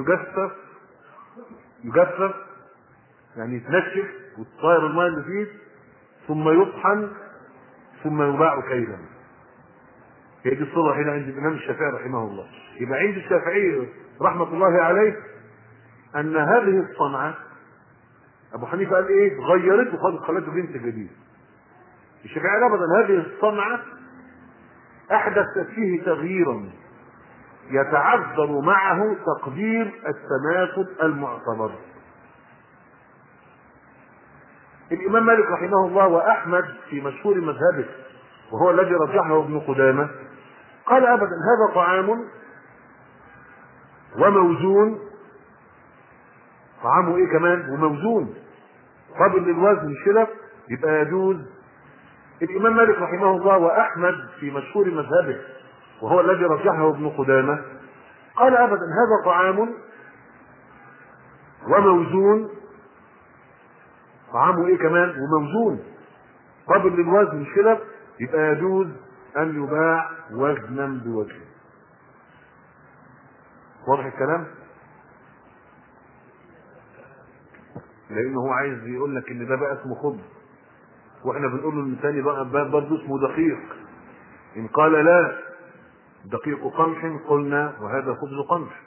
يجفف يعني يتنشف وتصير الماء اللي فيه، ثم يطحن ثم يباع كيلا. هي دي الصورة هنا عند الامام الشافعي رحمه الله. يبقى عند الشافعي رحمة الله عليه ان هذه الصنعة ابو حنيفة قال ايه؟ غيرته خالص، خلته جنس جديد. الشافعي ابدا هذه الصنعة احدثت فيه تغييرا يتعذر معه تقدير التماثل المعتبر. الامام مالك رحمه الله واحمد في مشهور مذهبه وهو الذي رجحه ابن قدامة قال ابدا هذا طعام وموزون، طعامه ايه كمان؟ وموزون قابل للوزن كده يبقى يجوز. الامام مالك رحمه الله واحمد في مشهور مذهبه وهو الذي رجحه ابن قدامة قال ابدا هذا طعام وموزون، طعامه ايه كمان؟ وموزون قابل للوزن كده يبقى يجوز ان يباع وزنا بوزن. واضح الكلام؟ لانه هو عايز يقول لك ان ده بقى اسمه خبز، واحنا بنقول له ان الثاني بقى برضه اسمه دقيق. ان قال لا دقيق قمح قلنا وهذا خبز قمح.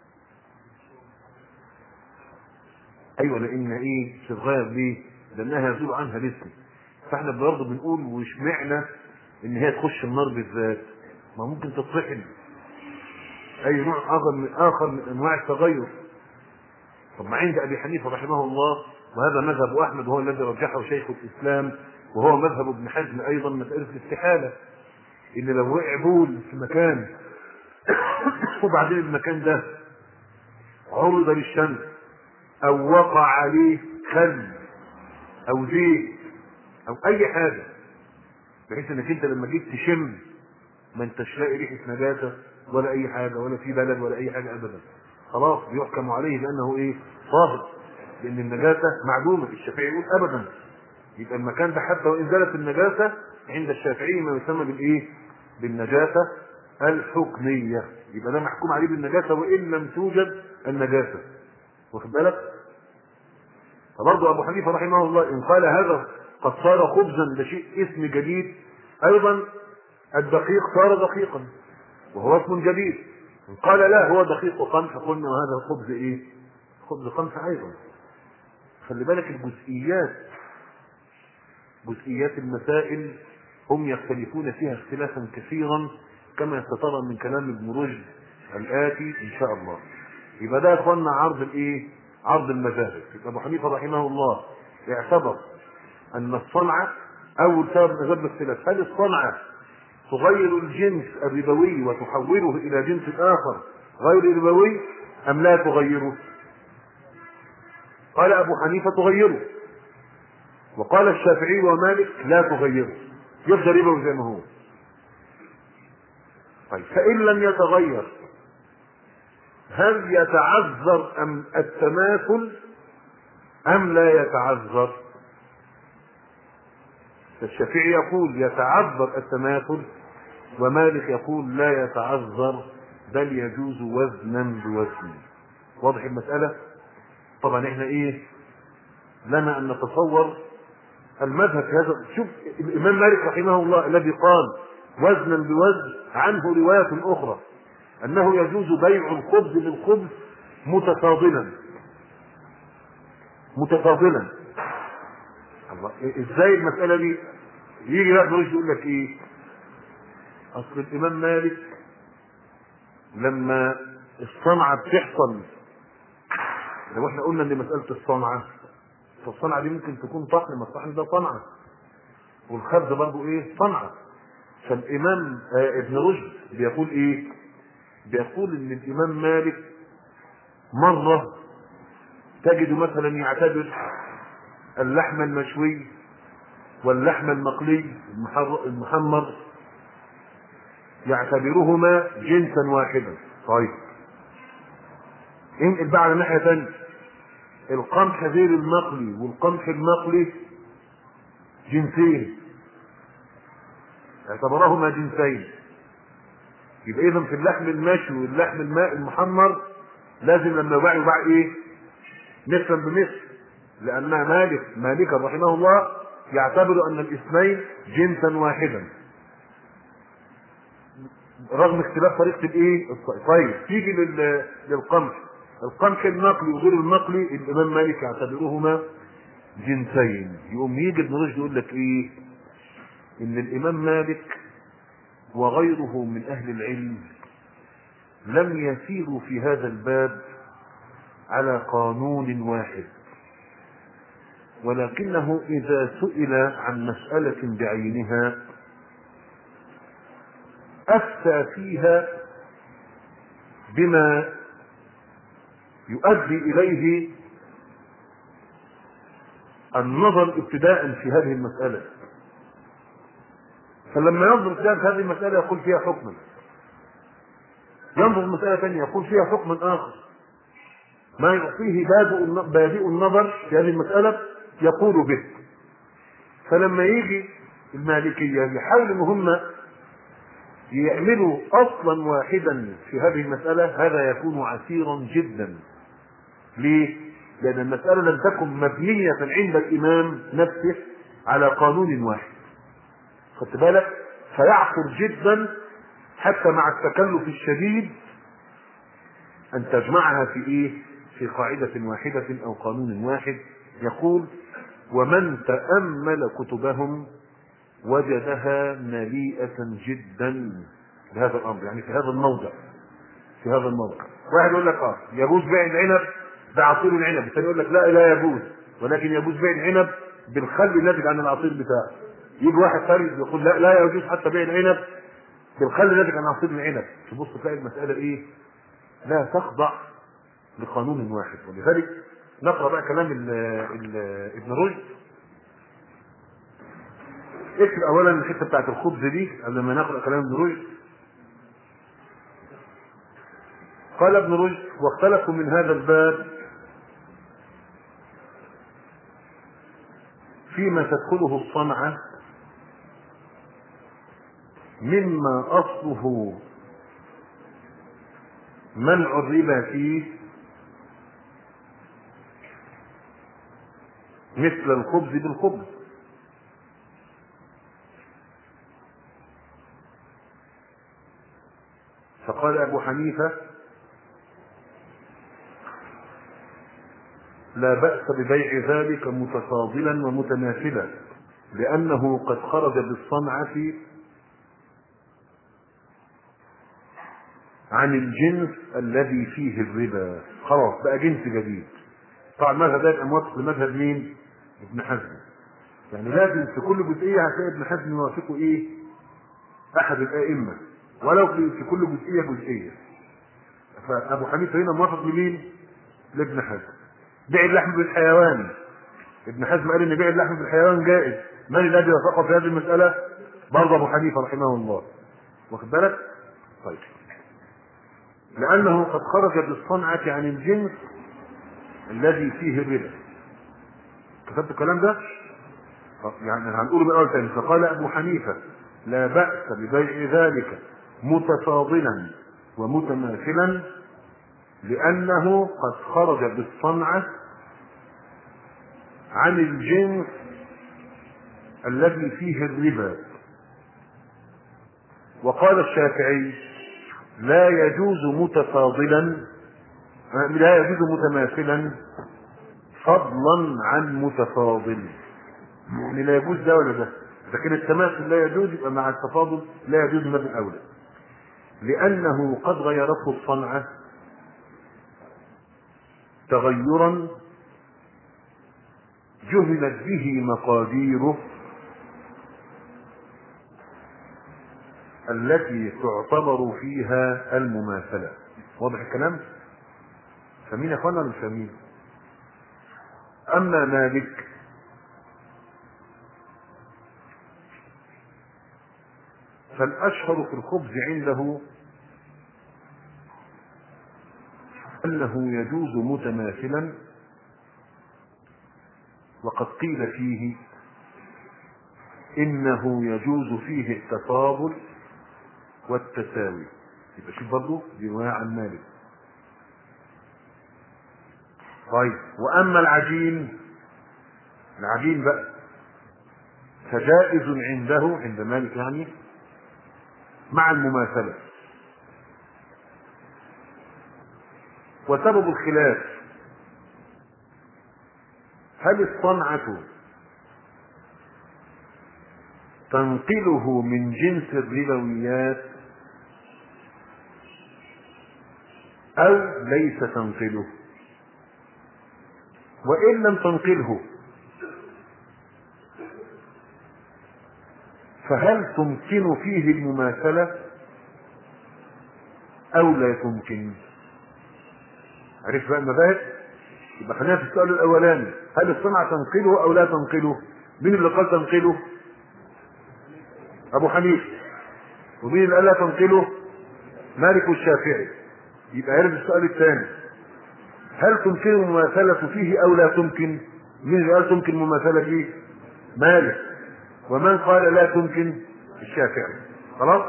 ايوه لان ايه تتغير ليه؟ لانها يزول عنها الاسم. فاحنا برضه بنقول واشمعنى ان هي تخش النار بالذات؟ ما ممكن تطحن اي نوع اخر من انواع التغير. طب ما عند ابي حنيفه رحمه الله وهذا مذهب احمد وهو الذي رجحه شيخ الاسلام وهو مذهب ابن حزم ايضا مساله الاستحاله، ان لو وقع بول في مكان وبعدين المكان ده عرض للشمس او وقع عليه خل او زيت او اي حاجه بحيث انك انت لما جيت تشم ما انتش لاقي ريحه نجاسه ولا اي حاجه ولا في بلد ولا اي حاجه ابدا، خلاص بيحكم عليه بانه ايه؟ طاهر، لان النجاسه معدومه. الشافعي يقول ابدا يبقى المكان ده حتى وان زالت النجاسه عند الشافعي ما يسمى بالايه؟ بالنجاسه الحكميه، يبقى ده محكوم عليه بالنجاسه وان لم توجد النجاسه. واخد بالك؟ فبرضه ابو حنيفه رحمه الله ان قال هذا قد صار خبزا ده شيء اسم جديد، ايضا الدقيق صار دقيقا وهو اسم جديد. ان قال لا هو دقيق قمح قلنا وهذا الخبز ايه؟ خبز قمح ايضا. خلي بالك جزئيات المسائل هم يختلفون فيها اختلافا كثيرا كما سترى من كلام ابن رشد الاتي ان شاء الله. يبقى ده يا اخوانا عرض الايه؟ عرض المذاهب. يبقى ابو حنيفه رحمه الله اعتبر ان الصنعه اول سبب من اسباب الاختلاف، هل الصنعه تغير الجنس الربوي وتحوله الى جنس اخر غير ربوي ام لا تغيره؟ قال ابو حنيفه تغيره، وقال الشافعي ومالك لا تغيره، يفضل ربوي زي ما هو. طيب فان لم يتغير هل يتعذر ام التماثل ام لا يتعذر؟ الشافعي يقول يتعذر التماثل ومالك يقول لا يتعذر بل يجوز وزنا بوزن. واضح المسألة؟ طبعا احنا ايه لنا ان نتصور المذهب في هذا. شوف الامام مالك رحمه الله الذي قال وزنا بوزن عنه رواية اخرى انه يجوز بيع الخبز بالخبز متفاضلا. الله ازاي المسألة دي؟ يجي بقى يقول لك ايه؟ اصل الامام مالك لما الصنعة بتحصل، لو احنا قلنا ان مسألة الصنعة فالصنعة دي ممكن تكون طحن، ما الطحن ده صنعة والخبز برضه ايه؟ صنعة. فالامام ابن رشد بيقول ايه؟ بيقول ان الامام مالك مرة تجد مثلا يعتبر اللحم المشوي واللحم المقلي المحمر يعتبرهما جنسا واحدا. طيب انقل بقى على ناحية ثانية، القمح غير المقلي والقمح المقلي جنسين اعتبرهما جنسين. يبقى اذا في اللحم المشوي واللحم المحمر لازم لما يباع ايه؟ مثلا بمثل، لان مالك رحمه الله يعتبر ان الاثنين جنسا واحدا رغم اختلاف طريقه الايه؟ طيب تيجي للقمح، القمح النقلي وغير النقلي الامام مالك يعتبرهما جنسين. يقوم يجي ابن رشد يقول لك ايه؟ ان الامام مالك وغيره من اهل العلم لم يسيروا في هذا الباب على قانون واحد، ولكنه اذا سئل عن مسألة بعينها افتى فيها بما يؤدي اليه النظر ابتداء في هذه المسألة. فلما ينظر ابتداء في هذه المسألة يقول فيها حكما، ينظر مسألة ثانية يقول فيها حكما آخر، ما يعطيه بادئ النظر في هذه المسألة يقول به. فلما يجي المالكية يحاولوا ان هم يعملوا اصلا واحدا في هذه المسألة، هذا يكون عسيرا جدا. ليه؟ لان المسألة لم تكن مبنية عند الامام نفسه على قانون واحد، خدت بالك؟ فيعثر جدا حتى مع التكلف الشديد ان تجمعها في ايه؟ في قاعدة واحدة او قانون واحد. يقول: ومن تأمل كتبهم وجدها مليئة جدا بهذا الامر. يعني في هذا الموضع، في هذا الموضع واحد يقول لك يجوز بيع العنب بعصير العنب، الثاني يقول لك لا يجوز، ولكن يجوز بيع العنب بالخل الناتج عن العصير بتاعه. يجي واحد ثالث يقول لا يجوز حتى بيع العنب بالخل الناتج عن عصير العنب. تبص تلاقي المسألة ايه؟ لا تخضع لقانون واحد. ولذلك نقرأ بقى كلام ابن رشد. اكتب اولا الحته بتاعت الخبز دي قبل ما نقرأ كلام ابن رشد. قال ابن رشد: واختلفوا من هذا الباب فيما تدخله الصنعة مما اصله منع الربا فيه، مثل الخبز بالخبز. فقال ابو حنيفة: لا بأس ببيع ذلك متفاضلا ومتماثلا، لأنه قد خرج بالصنعة عن الجنس الذي فيه الربا. خلاص بقى جنس جديد. طبعا المذهب ده يبقى موافق لمذهب مين؟ ابن حزم. يعني لازم في كل جزئية هتلاقي ابن حزم يوافقه ايه؟ احد الائمة، ولو في كل جزئية. فابو حنيفة هنا موافق لمين؟ لابن حزم. بيع اللحم بالحيوان، ابن حزم قال ان بيع اللحم بالحيوان جائز. من الذي وافقه في هذه المسألة؟ برضه ابو حنيفة رحمه الله. واخد بالك؟ طيب، لأنه قد خرج بالصنعة عن الجنس الذي فيه الربا. كتبت الكلام ده؟ يعني هنقوله من الأول تاني. فقال أبو حنيفة: لا بأس ببيع ذلك متفاضلا ومتماثلا، لأنه قد خرج بالصنعة عن الجنس الذي فيه الربا. وقال الشافعي: لا يجوز متفاضلا، لا يجوز متماثلا فضلا عن متفاضل. يعني لا يجوز ده ولا ده. اذا كان التماثل لا يجوز يبقى مع التفاضل لا يجوز من الاولى، لانه قد غيرته الصنعة تغيرا جهلت به مقاديره التي تعتبر فيها المماثلة. واضح الكلام؟ فمين يا اخوانا ولا مش فاهمين؟ اما مالك فالاشهر في الخبز عنده انه يجوز متماثلا، وقد قيل فيه انه يجوز فيه التفاضل والتساوي. يبقى شوف برضه دي رواية عن مالك. طيب، واما العجين بقى فجائز عنده، عند مالك يعني، مع المماثلة. وسبب الخلاف هل الصنعة تنقله من جنس الربويات أو ليس تنقله؟ وإن لم تنقله فهل تمكن فيه المماثلة أو لا تمكن؟ عرفت بقى المذاهب؟ يبقى خلينا في السؤال الأولاني، هل الصنعة تنقله أو لا تنقله؟ مين اللي قال تنقله؟ أبو حنيفة. ومين اللي قال لا تنقله؟ مالك والشافعي. يبقى عرف السؤال الثاني، هل تمكن المماثلة فيه أو لا تمكن؟ مين اللي قال تمكن المماثلة فيه؟ مالك. ومن قال لا تمكن؟ الشافعي. خلاص؟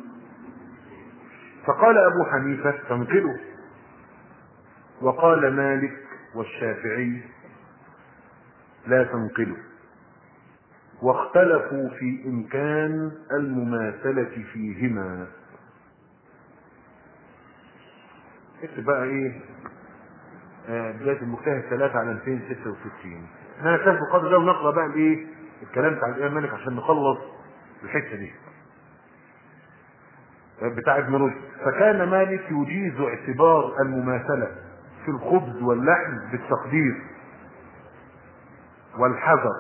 فقال أبو حنيفة تنقله، وقال مالك والشافعي لا تنقله، واختلفوا في إمكان المماثلة فيهما. اكتب بقى ايه بداية المجتهد 3 على 266. احنا نكتفي بقدر ده ونقرا بقى الايه الكلام بتاع الامام مالك عشان نخلص الحته دي بتاع ابن رشد. فكان مالك يجيز اعتبار المماثله في الخبز واللحم بالتقدير والحذر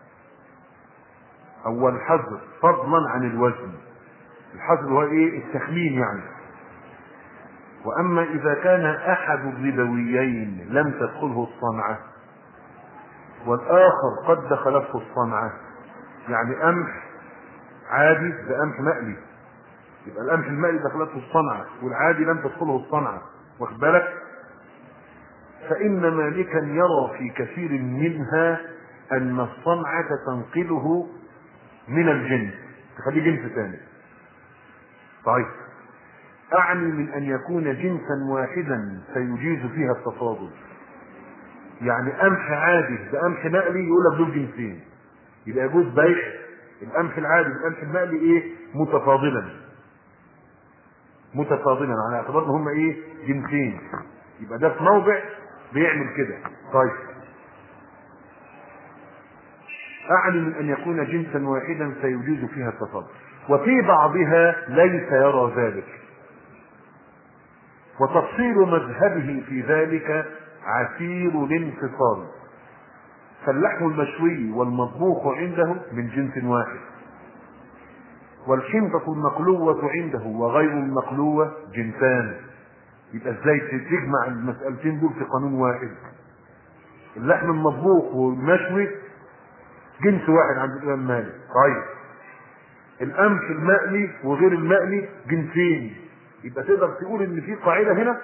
او الحذر فضلا عن الوزن. الحذر هو ايه؟ التخمين يعني. واما اذا كان احد الربويين لم تدخله الصنعه والاخر قد دخلته الصنعه، يعني قمح عادي بقمح مقلي، يبقى القمح المقلي دخلته الصنعه والعادي لم تدخله الصنعه، واخد بالك؟ فان مالكا يرى في كثير منها ان الصنعه تنقله من الجنس، تخليه جنس ثاني. طيب، اعني من ان يكون جنسا واحدا فيجيز فيها التفاضل. يعني قمح عادي بقمح مقلي يقول لك دول جنسين، يبقى يجوز بيع القمح العادي بالقمح المقلي ايه؟ متفاضلا على اعتبار ان هم ايه؟ جنسين. يبقى ده في موضع بيعمل كده. طيب، اعني من ان يكون جنسا واحدا فيجوز فيها التفاضل، وفي بعضها ليس يرى ذلك. وتفصيل مذهبه في ذلك عسير الانفصال، فاللحم المشوي والمطبوخ عنده من جنس واحد، والحنطة المقلوة عنده وغير المقلوة جنسان. يبقى ازاي تجمع المسألتين دول في قانون واحد؟ اللحم المطبوخ والمشوي جنس واحد عند الإمام مالك. طيب، القمح المقلي وغير المقلي جنسين، يبقى تقدر تقول ان في قاعدة هنا.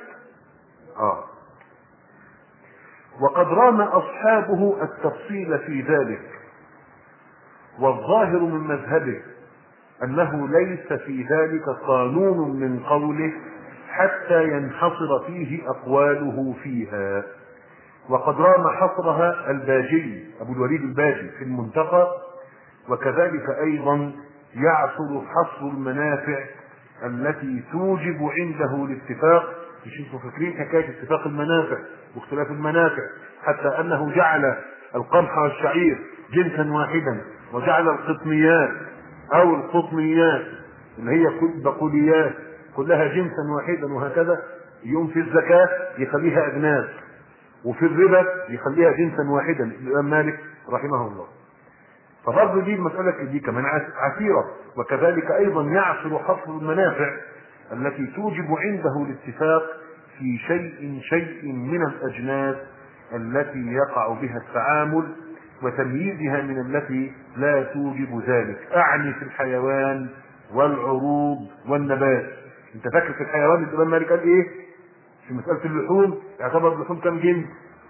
وقد رام اصحابه التفصيل في ذلك، والظاهر من مذهبه انه ليس في ذلك قانون من قوله حتى ينحصر فيه اقواله فيها. وقد رام حصرها الباجي ابو الوليد الباجي في المنتقى، وكذلك ايضا يعصر حصر المنافع التي توجب عنده الاتفاق. مش انتوا فاكرين حكايه اتفاق المنافع واختلاف المنافع، حتى انه جعل القمح والشعير جنسا واحدا، وجعل القطنيات او القطنيات اللي هي كل بقوليات كلها جنسا واحدا، وهكذا. يوم في الزكاه يخليها اجناس، وفي الربا يخليها جنسا واحدا الامام مالك رحمه الله. فبرضه دي المسألة دي كمان عسيرة. وكذلك أيضا يعصر حصر المنافع التي توجب عنده الاتفاق في شيء من الأجناس التي يقع بها التعامل، وتمييزها من التي لا توجب ذلك. أعني في الحيوان والعروض والنبات. أنت فاكر في الحيوان الإمام مالك قال إيه؟ في مسألة اللحوم يعتبر اللحوم كم جنس؟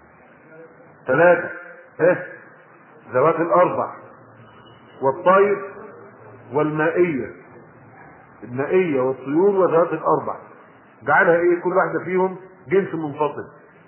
3 ذوات الأربع، والطير والمائية، المائية والطيور وذوات الأربع. جعلها ايه؟ كل واحدة فيهم جنس منفصل.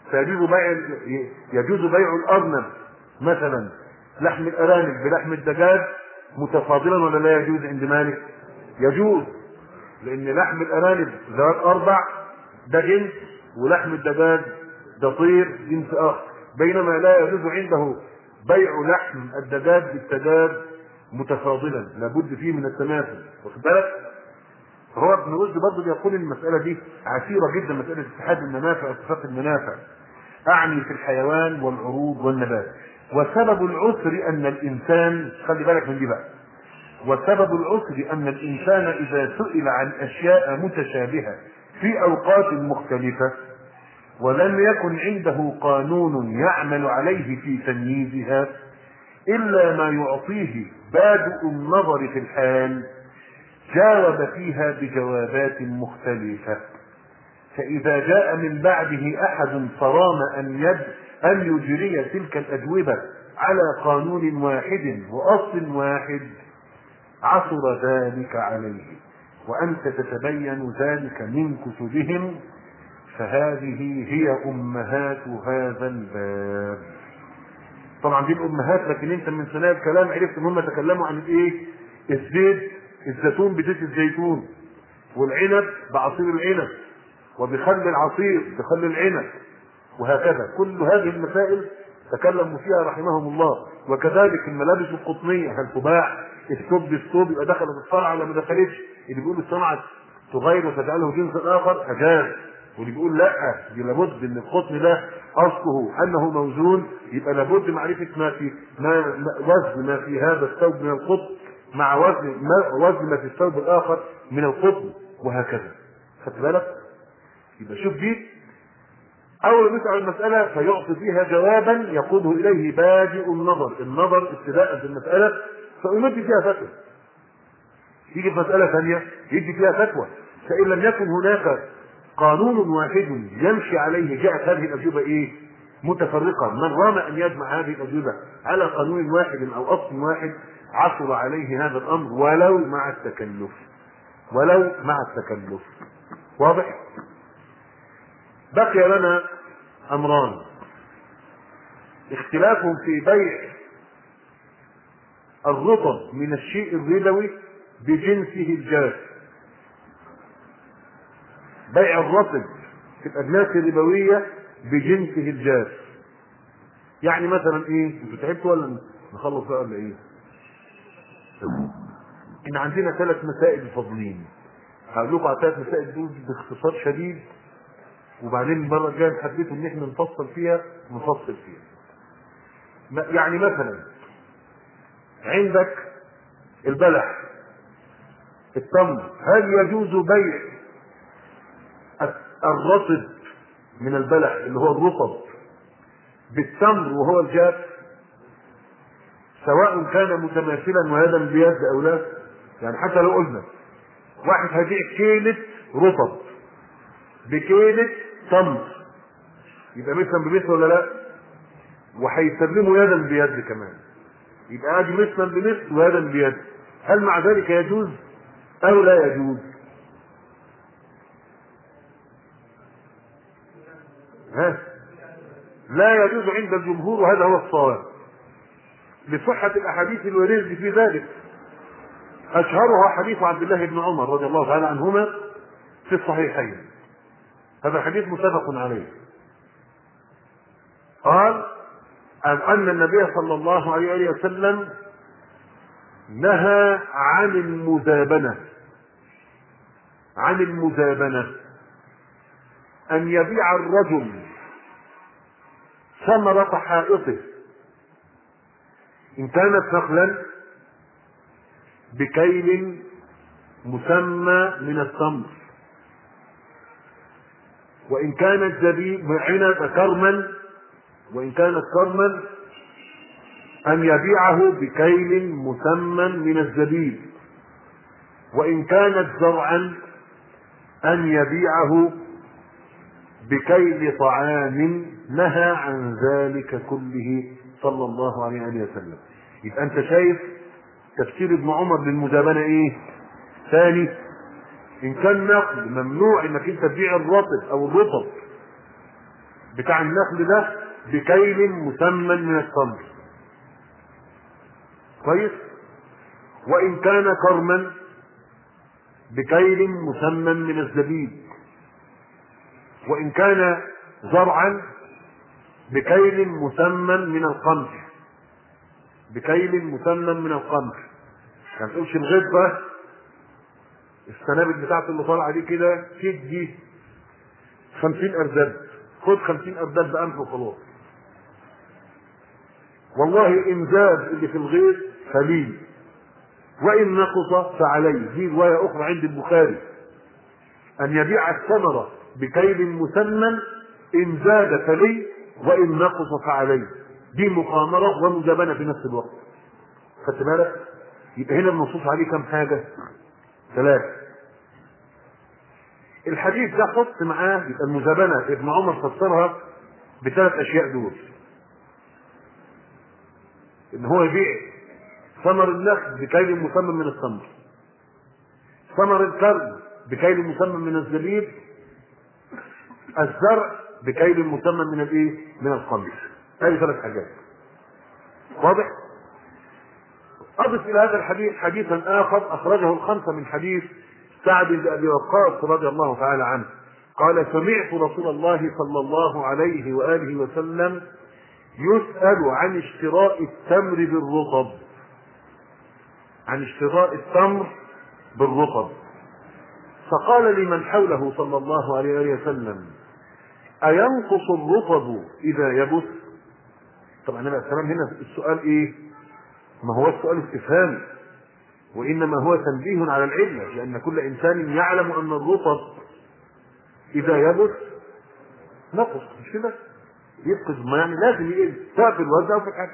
يجوز بيع الأرنب مثلا، لحم الأرانب بلحم الدجاج متفاضلا ولا لا يجوز عند مالك؟ يجوز، لأن لحم الأرانب ذوات أربع ده جنس، ولحم الدجاج ده طير جنس اخر، بينما لا يجوز عنده بيع لحم الدجاج بالدجاج متفاضلا، لابد فيه من التماثل، واخد بالك؟ هو ابن رشد برضه بيقول المساله دي عسيره جدا، مساله اتحاد المنافع واتفاق المنافع، اعني في الحيوان والعروض والنبات. وسبب العسر ان الانسان، خلي بالك من دي بقى، وسبب العسر ان الانسان اذا سئل عن اشياء متشابهه في اوقات مختلفه ولم يكن عنده قانون يعمل عليه في تمييزها الا ما يعطيه بادئ النظر في الحال، جاوب فيها بجوابات مختلفة. فإذا جاء من بعده أحد صرام أن يجري تلك الأجوبة على قانون واحد وأصل واحد عثر ذلك عليه، وأنت تتبين ذلك من كتبهم، فهذه هي أمهات هذا الباب. طبعا دي الأمهات، لكن أنت من خلال الكلام عرفت إن هم تكلموا عن الإيه؟ الزيت، الزيتون بزيت الزيتون، والعنب بعصير العنب، وبخل العصير بخل العنب، وهكذا. كل هذه المسائل تكلموا فيها رحمهم الله. وكذلك الملابس القطنيه، هل تباع؟ الثوب بالثوب يبقى دخل في الصنعه ولا ما دخلتش؟ اللي بيقول الصنعه تغير وتجعله جنسا اخر اجاز، واللي بيقول لا، دي لابد ان القطن ده اصله انه موزون، يبقى لابد معرفه وزن ما في هذا الثوب من القطن مع وزن ما في الثوب الاخر من القطن، وهكذا. خدت بالك؟ يبقى شوف دي اول ما يسأل المساله فيعطي فيها جوابا يقوده اليه بادئ النظر ابتداء في المساله، فيمد فيها فتوى. يجي في مساله ثانيه يجي فيها فتوى، فان لم يكن هناك قانون واحد يمشي عليه جاءت هذه الاجوبه ايه؟ متفرقه. من رام ان يجمع هذه الاجوبه على قانون واحد او اصل واحد عثر عليه هذا الامر ولو مع التكلف. واضح؟ بقي لنا امران: اختلاف في بيع الرطب من الشيء الربوي بجنسه الجاف. بيع الرطب في الاجناس الربويه بجنسه الجاف. يعني مثلا ايه؟ انتوا تعبتوا ولا نخلص بقى ولا ايه؟ ان عندنا 3 مسائل فاضلين، هقول لكم على 3 مسائل دول باختصار شديد، وبعدين المره الجايه نحددوا ان احنا نفصل فيها. يعني مثلا عندك البلح، التمر، هل يجوز بيع الرطب من البلح اللي هو الرطب بالتمر وهو الجاف، سواء كان متماثلا ويدا بيد او لا؟ يعني حتى لو قلنا واحد هيبيع كيلة رطب بكيلة تمر، يبقى مثلا بمثل ولا لا؟ وهيسلموا يدا بيد كمان، يبقى ادي مثلا بمثل ويدا بيد. هل مع ذلك يجوز او لا يجوز؟ لا يجوز عند الجمهور، وهذا هو الصواب لصحة الاحاديث الواردة في ذلك. اشهرها حديث عبد الله بن عمر رضي الله تعالى عنهما في الصحيحين، هذا حديث متفق عليه. قال أن النبي صلى الله عليه وسلم نهى عن المزابنة، أن يبيع الرجل ثمرة حائطه إن كانت نخلا بكيل مسمى من التمر، وإن كانت كرما أن يبيعه بكيل مسمى من الزبيب، وإن كانت زرعا أن يبيعه بكيل طعام. نهى عن ذلك كله صلى الله عليه وسلم. يبقى أنت شايف تفسير ابن عمر للمزابنة إيه؟ ثاني، إن كان نخل ممنوع إنك أنت تبيع الرطب أو الرطب بتاع النخل ده بكيل مسمى من التمر، كويس؟ وإن كان كرما بكيل مسمى من الزبيب، وإن كان زرعا بكيل مسمى من القمح، بكيل مسمى من القمح. ما تقولش الغبة السنابل بتاعته اللي طالعه دي كده تدي 50 أرداب، خد 50 أرداب بقمح وخلاص. والله إن زاد اللي في الغيط فليه، وإن نقص فعليه. دي رواية أخرى عند البخاري، أن يبيع الثمرة بكيل مسمى، إن زاد فليه وإن نقص فعليه. دي مقامرة ومجابنة في نفس الوقت. خدت بالك؟ يبقى هنا النصوص عليه كم حاجة؟ 3. الحديث ده حط معاه يبقى المجابنة ابن عمر فسرها ب3 أشياء دول. إن هو يبيع ثمر النخل بكيل مسمى من التمر، ثمر الكرم بكيل مسمى من الزبيب، الزرع بكيل مسمى من الايه؟ من القمح. هذه 3 حاجات. واضح؟ اضف الى هذا الحديث حديثا اخر اخرجه الخمسه من حديث سعد بن ابي وقاص رضي الله تعالى عنه، قال: سمعت رسول الله صلى الله عليه واله وسلم يسأل عن اشتراء التمر بالرطب، عن اشتراء التمر بالرطب، فقال لمن حوله صلى الله عليه وسلم: أينقص الرطب إذا يبس؟ طبعا أنا الكلام هنا السؤال إيه؟ ما هو السؤال استفهامي، وإنما هو تنبيه على العلة، لأن كل إنسان يعلم أن الرطب إذا يبس نقص، مش كده؟ يفقد، ما يعني لازم يقل سواء في الوزن أو في الحجم.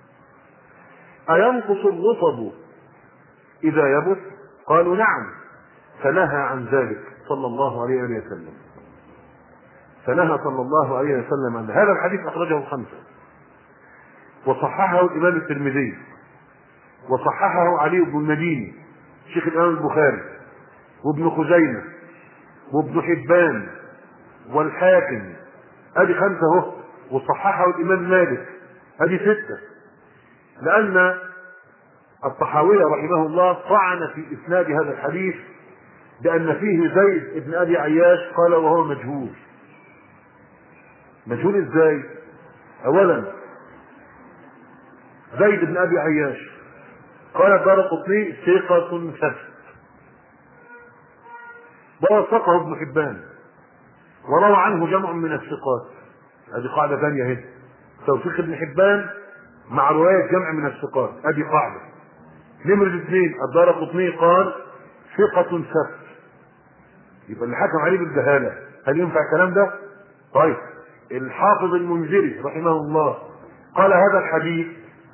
أينقص الرطب إذا يبس؟ قالوا: نعم. فنهى عن ذلك صلى الله عليه وسلم، فنهى صلى الله عليه وسلم عن هذا الحديث. أخرجه الخمسة، وصححه الإمام الترمذي، وصححه علي بن المديني شيخ الإمام البخاري، وابن خزيمة، وابن حبان، والحاكم. ادي 5 اهو. وصححه الإمام مالك، ادي 6. لأن الطحاوي رحمه الله طعن في إسناد هذا الحديث بأن فيه زيد بن أبي عياش، قال وهو مجهول. مجهول ازاي؟ اولا زيد بن ابي عياش قال الدارقطني ثقة ثبت، ووثقه ابن حبان، وروى عنه جمع من الثقات. ادي قاعدة ثانية اهي، توثيق ابن حبان مع رواية جمع من الثقات، ادي قاعدة. نمرة 2 الدارقطني قال ثقة ثبت، يبقى اللي حكم عليه بالجهالة هل ينفع الكلام ده؟ طيب الحافظ المنذري رحمه الله قال هذا الحديث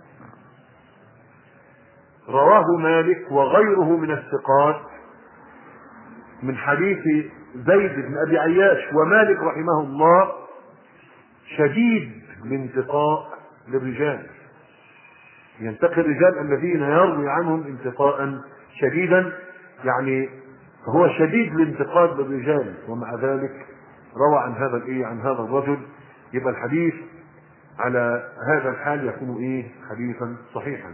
رواه مالك وغيره من الثقات من حديث زيد بن ابي عياش، ومالك رحمه الله شديد الانتقاء للرجال، ينتقي الرجال الذين يروي عنهم انتقاء شديدا، يعني هو شديد الانتقاد للرجال، ومع ذلك روى عن هذا الايه؟ عن هذا الرجل. يبقى الحديث على هذا الحال يكون ايه؟ حديثا صحيحا.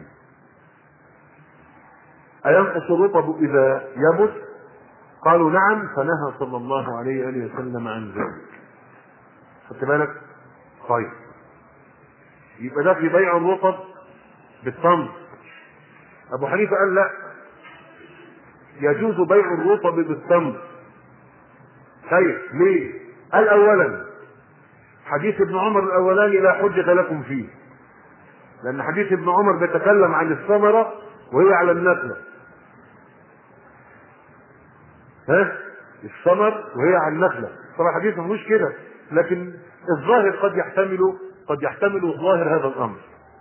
أينقص الرطب إذا يبس؟ قالوا نعم، فنهى صلى الله عليه وآله وسلم عن ذلك. خدت بالك؟ طيب يبقى ده في بيع الرطب بالتمر. أبو حنيفة قال لا، يجوز بيع الرطب بالتمر. طيب ليه؟ قال أولا حديث ابن عمر الأولاني لا حجة لكم فيه، لأن حديث ابن عمر بيتكلم عن الثمرة وهي على النخلة، الثمر وهي على النخلة. طبعا الحديث ما فيهوش كده، لكن الظاهر قد يحتمل ظاهر هذا الأمر.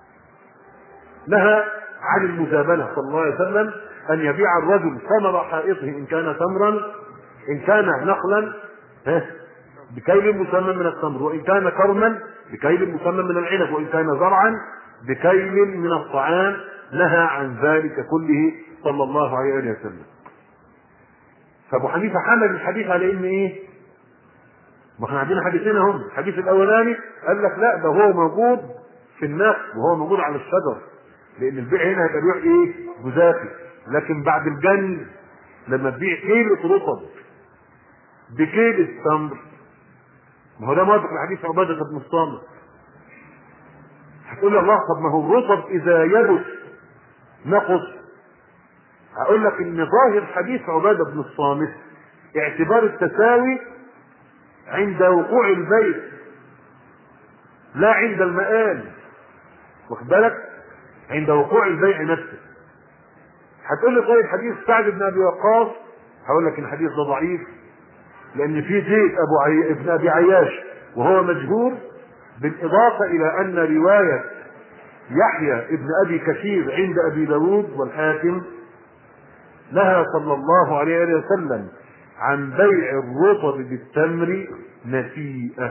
نهى عن المزابنة صلى الله عليه وسلم أن يبيع الرجل ثمر حائطه إن كان تمرا، إن كان نخلا بكيل مسمى من التمر، وإن كان كرما بكيل مسمى من العنب، وإن كان زرعا بكيل من الطعام. نهى عن ذلك كله صلى الله عليه وسلم. فابو حنيفه حمل الحديث على ان ايه؟ ما احنا عندنا حديثين هم، الحديث الاولاني قال لك لا ده هو موجود في النخل وهو موجود على الشجر، لان البيع هنا هيبقى بيع ايه؟ جزافي. لكن بعد الجن لما تبيع كيلو رطب بكيل التمر ما هو ده موافق لحديث عبادة بن الصامت. هتقول لي الله، طب ما هو الرطب اذا يبس نقص. هقول لك ان ظاهر حديث عبادة بن الصامت اعتبار التساوي عند وقوع البيع لا عند المآل، واخد بالك؟ عند وقوع البيع نفسه. هتقول لي طيب حديث سعد بن ابي وقاص، هقول لك ان الحديث ده ضعيف، لان في زيد ابن ابي عياش وهو مجهول، بالاضافه الى ان روايه يحيى ابن ابي كثير عند ابي داود والحاكم نهى صلى الله عليه وسلم عن بيع الرطب بالتمر نسيئه.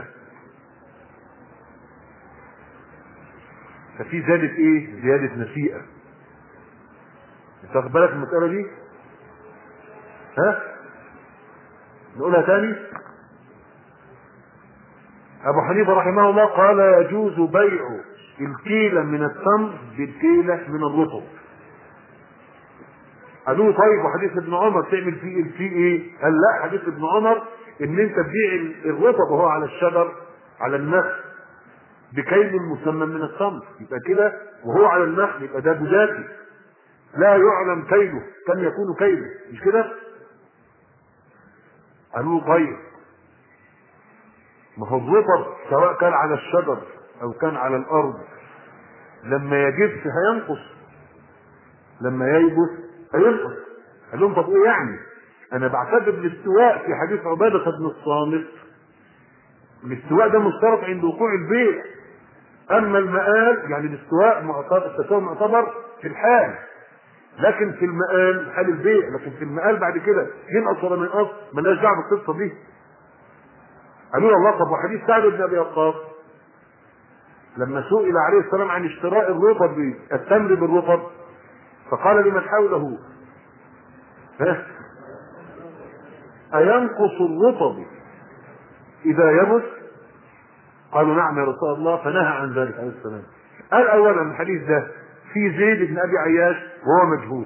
ففي زيادة ايه؟ زيادة نسيئة. تاخد بالك من المسألة دي؟ ها؟ نقولها تاني. ابو حنيفة رحمه الله قال يجوز بيع الكيلة من التمر بالكيلة من الرطب. قالوا طيب وحديث ابن عمر تعمل فيه ايه؟ قال لا، حديث ابن عمر ان انت تبيع الرطب وهو على الشجر على النخل بكيل مسمى من التمر، يبقى كده وهو على النخل يبقى ده بذاتي لا يعلم كيله، كم يكون كيله، مش كده؟ قالوا طيب ما هو الرطب سواء كان على الشجر او كان على الارض لما يجبس هينقص، لما ييبس هينقص. قال لهم طب ايه يعني؟ انا بعتبر الاستواء في حديث عبادة بن الصامت الاستواء ده مشترط عند وقوع البيع، اما المآل يعني الاستواء التساوي معتبر في الحال، لكن في المآل حال البيع، لكن في المآل بعد كده ينقص ولا ما ينقص مالناش دعوه بالقصه دي. قالوا الله طب وحديث سعد بن ابي وقاص لما سئل عليه السلام عن اشتراء الرطب التمر بالرطب فقال لمن حوله أينقص الرطب إذا يبس؟ قالوا نعم يا رسول الله، فنهى عن ذلك عليه السلام. قال أولا الحديث ده في زيد بن أبي عياش وهو مجهول،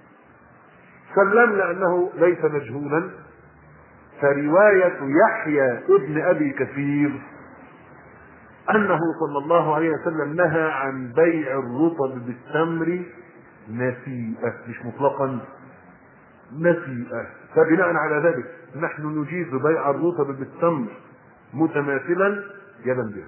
سلمنا أنه ليس مجهولا، فرواية يحيى ابن أبي كثير أنه صلى الله عليه وسلم نهى عن بيع الرطب بالتمر نسيئة، مش مطلقا نسيئة. فبناء على ذلك نحن نجيز بيع الرطب بالتمر متماثلا يدا بيد.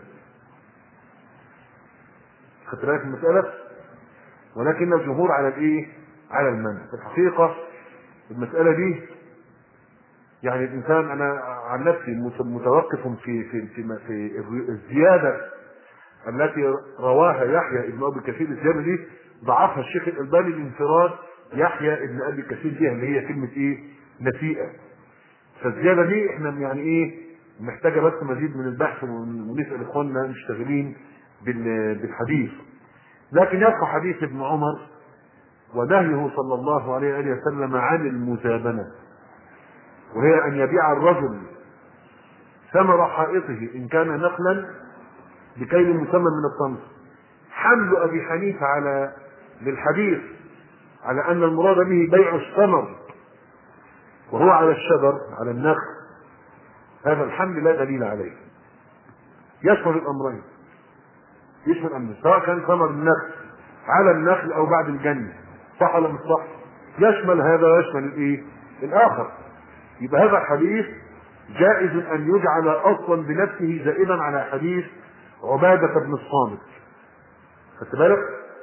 خدت بالك من المسألة؟ ولكن الجمهور على الايه؟ على المنع. في الحقيقة المسألة دي يعني الإنسان أنا عن نفسي متوقف في الزيادة التي رواها يحيى ابن أبي كثير. الزيادة دي ضعفها الشيخ الألباني لانفراد يحيى ابن أبي كثير بها اللي هي كلمة إيه؟ نسيئة. فالزيادة دي احنا يعني إيه؟ محتاجة بس مزيد من البحث ونسأل إخواننا المشتغلين بالحديث. لكن يبقى حديث ابن عمر ونهيه صلى الله عليه وسلم عن المزابنة، وهي أن يبيع الرجل ثمر حائطه إن كان نخلا بكيل مسمى من التمر. حمل أبي حنيفة على للحديث على أن المراد به بيع الثمر وهو على الشجر على النخل، هذا الحمل لا دليل عليه، يشمل الأمرين، يشمل الأمرين سواء كان ثمر النخل على النخل أو بعد الجنة، صح ولا مش صح؟ يشمل هذا ويشمل الإيه؟ الآخر. يبقى هذا الحديث جائز أن يجعل أصلا بنفسه زائدا على حديث عبادة بن الصامت. خدت بالك؟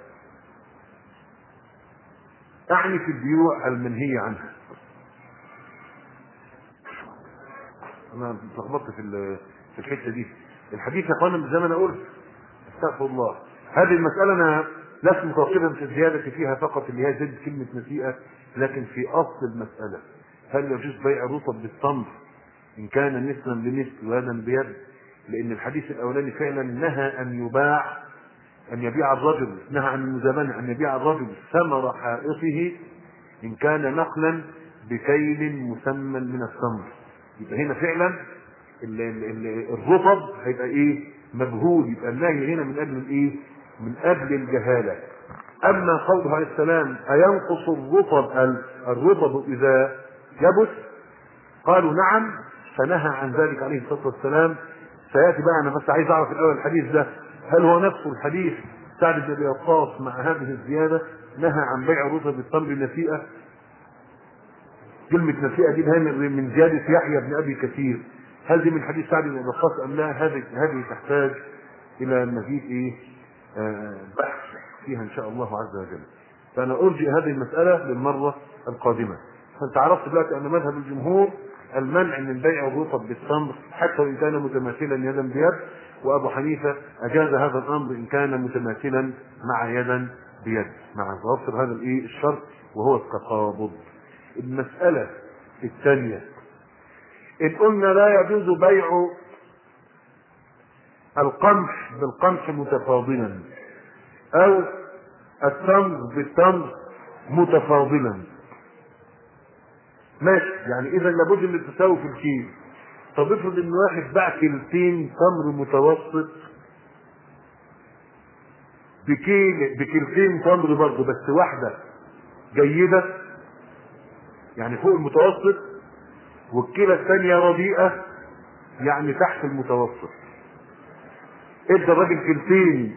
أعني في البيوع المنهي عنها. أنا اتلخبطت في الحتة دي. الحديث يا اخوانا زي ما أنا قلت استغفر الله، هذه المسألة أنا لست متوقفا في الزيادة فيها فقط اللي هي زيادة كلمة نسيئة، لكن في أصل المسألة هل يجوز بيع الرطب بالتمر إن كان مثلا بمثل ويدا بيد؟ لأن الحديث الأولاني فعلا نهى أن يبيع الرجل، نهى عن المزابنة أن يبيع الرجل ثمر حائطه إن كان نخلا بكيل مسمى من التمر. يبقى هنا فعلا الرطب هيبقى إيه؟ مجهول، يبقى النهي هنا من أجل الإيه؟ من أجل الجهالة. أما قوله عليه السلام أينقص الرطب إذا يبس؟ قالوا نعم، فنهى عن ذلك عليه الصلاة والسلام سياتي بقى. انا بس عايز اعرف الاول الحديث ده هل هو نفس الحديث سعد بن ابي وقاص مع هذه الزياده نهى عن بيع رطب التمر نسيئه؟ كلمه نسيئه دي من زياده يحيى بن ابي كثير. هل دي من حديث سعد بن ابي وقاص ام لا؟ هذه تحتاج الى مزيد بحث فيها ان شاء الله عز وجل. فانا ارجئ هذه المساله للمره القادمه. فانت عرفت دلوقتي ان مذهب الجمهور المنع من بيع الرطب بالتمر حتى وان كان متماثلا يدا بيد، وابو حنيفه اجاز هذا الامر ان كان متماثلا مع يدا بيد، مع توفر هذا الشرط وهو التقابض. المساله الثانيه، ان قلنا لا يجوز بيع القمح بالقمح متفاضلا او التمر بالتمر متفاضلا، ماشي، يعني اذا لابد من التساوي في الكيل. طب افرض ان واحد باع كيلتين تمر متوسط بكيلتين تمر برضه، بس واحده جيده يعني فوق المتوسط والكيله الثانيه رديئه يعني تحت المتوسط. ادى الراجل كيلتين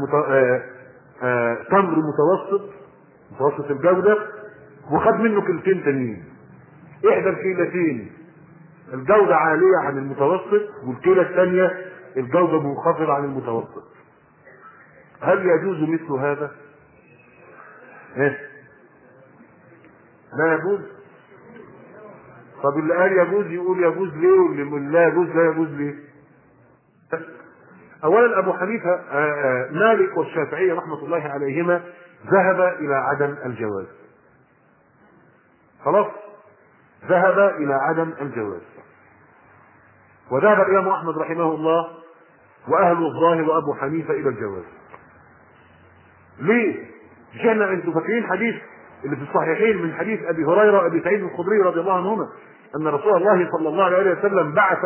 تمر متوسط الجوده، وخد منه كيلتين تانيين. احدى الكيلتين الجودة عالية عن المتوسط والكيلة الثانية الجودة منخفضة عن المتوسط. هل يجوز مثل هذا؟ لا يجوز. طب اللي قال يجوز يقول يجوز ليه، واللي لا يجوز لا يجوز ليه؟ اولا ابو حنيفة مالك والشافعية رحمة الله عليهما ذهب الى عدم الجواز. خلاص، ذهب الى عدم الجواز. وذهب الامام احمد رحمه الله واهل الظاهر وابو حنيفه الى الجواز. ليه؟ مش احنا انتوا فاكرين حديث اللي في الصحيحين من حديث ابي هريره وابي سعيد الخدري رضي الله عنهما ان رسول الله صلى الله عليه وسلم بعث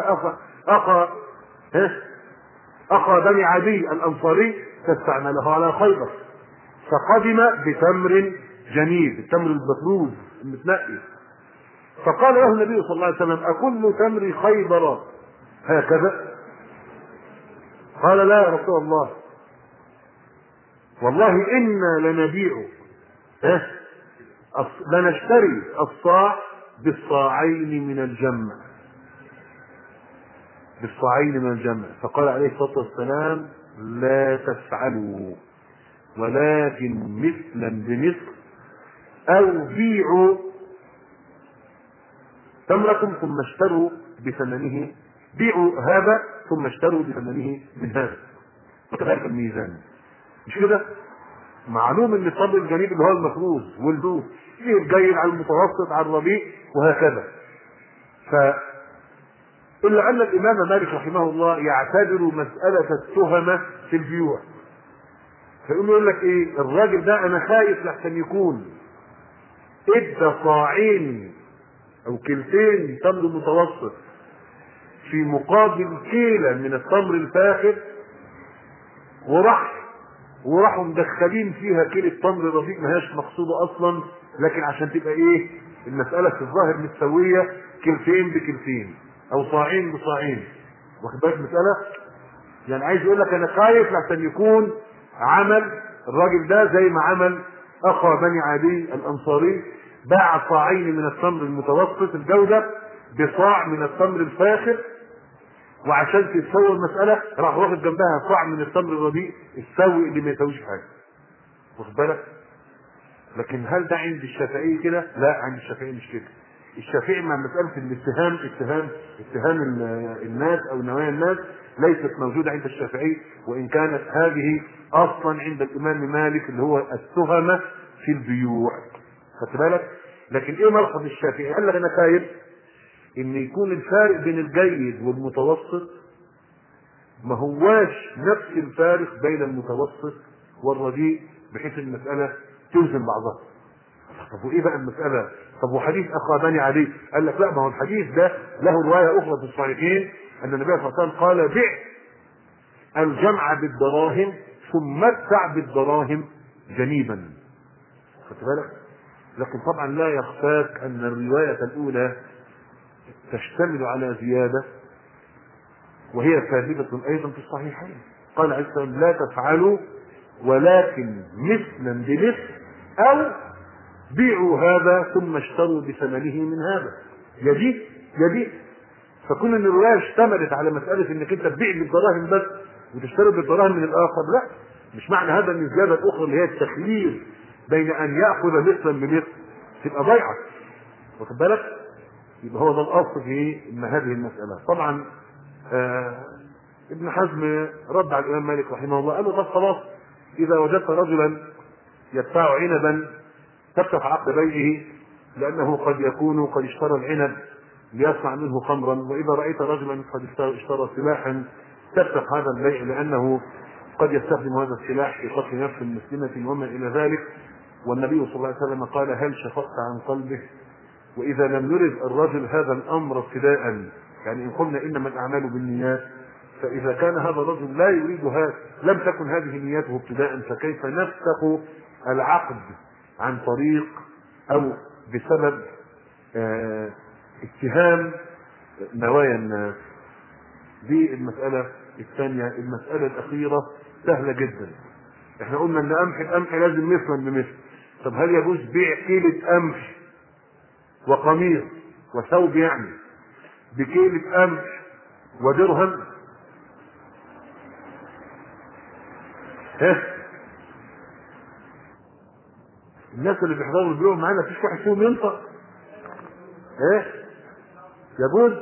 اخا بني عدي الانصاري فاستعمله على خيبر، فقدم بتمر جنيد، التمر المفروز المتنقي، فقال له النبي صلى الله عليه وسلم اكل تمر خيبر هكذا؟ قال لا يا رسول الله، والله انا لنبيع لنشتري الصاع بالصاعين من الجمع، بالصاعين من الجمع. فقال عليه الصلاه والسلام لا تفعلوا ولكن مثلا بمثل، او بيعوا تمركم ثم اشتروا بثمنه، بيعوا هذا ثم اشتروا بثمنه من هذا، وكذلك الميزان. مش كده؟ معلوم ان التمر الجنيب اللي هو المفروز والدوس فيه الجيد على المتوسط على الرديء وهكذا. إلا أن الإمام مالك رحمه الله يعتبر مسألة التهمة في البيوع، فيقول لك إيه؟ الراجل ده أنا خايف لحسن يكون ادى صاعين أو كيلتين تمر متوسط في مقابل كيلة من التمر الفاخر، وراحوا مدخلين فيها كيلة تمر رديء ما هيش مقصودة أصلا، لكن عشان تبقى إيه؟ المسألة في الظاهر متسوية، كيلتين بكيلتين او صاعين بصاعين. واخد بالك المساله؟ يعني عايز يقول لك انا خايف لحسن يكون عمل الراجل ده زي ما عمل اخا بني عدي الانصاري، باع صاعين من التمر المتوسط الجوده بصاع من التمر الفاخر، وعشان تتسوى المساله راح واخد جنبها صاع من التمر الرديء السوي اللي ما يسويش حاجه. واخد بالك؟ لكن هل ده عند الشافعي كده؟ لا، عند الشافعي مش كده. الشافعي مع مسألة اتهام الناس او نوايا الناس ليست موجودة عند الشافعي، وان كانت هذه اصلا عند الامام مالك اللي هو التهمة في البيوع. خدت بالك؟ لكن ايه ملحظ الشافعي؟ قال لك انا خايف ان يكون الفارق بين الجيد والمتوسط ما هواش نفس الفارق بين المتوسط والرديء، بحيث المسألة توزن بعضها. طب وايه بقى المسألة؟ طب وحديث اخا بني علي؟ قال لك لا، ما هو الحديث ده له رواية اخرى في الصحيحين ان النبي صلى الله عليه وسلم قال بع الجمع بالدراهم ثم ادفع بالدراهم جنيبا. خدت بالك؟ لكن طبعا لا يخفاك ان الرواية الاولى تشتمل على زيادة وهي ثابتة أيضا في الصحيحين. قال عليه السلام لا تفعلوا ولكن مثلا بمثل أو بيعوا هذا ثم اشتروا بثمنه من هذا. يدي يدي. فكون ان الرواية اشتملت على مسألة انك انت تبيع بالدراهم بس وتشتري بالدراهم من الآخر، لا، مش معنى هذا ان الزيادة الأخرى اللي هي التخيير بين أن يأخذ مثلا بمثل تبقى ضيعة، واخد بالك؟ يبقى هو ده الأصل في هذه المسألة. طبعا ابن حزم رد على الإمام مالك رحمه الله، قال له طب خلاص، إذا وجدت رجلا يدفع عنبا تفتح عقد بيعه، لأنه قد يكون قد اشترى العنب ليصنع منه خمرا، وإذا رأيت رجلا قد اشترى سلاحا تفتح هذا البيع لأنه قد يستخدم هذا السلاح في قتل نفس مسلمة وما إلى ذلك. والنبي صلى الله عليه وسلم قال هل شفقت عن قلبه؟ وإذا لم يرد الرجل هذا الأمر ابتداء، يعني إن قلنا إنما الأعمال بالنيات، فإذا كان هذا الرجل لا يريد هذا، لم تكن هذه نيته ابتداء، فكيف نفسخ العقد عن طريق أو بسبب اتهام نوايا الناس؟ دي المسألة الثانية. المسألة الأخيرة سهلة جدا. احنا قلنا ان القمح لازم مثلا بمثل. طب هل يجوز بيع كيلة قمح وقميص وثوب يعني بكيلة قمح ودرهم؟ الناس اللي بيحضروا البيوع معانا مفيش واحد فيهم ينطق. يجوز؟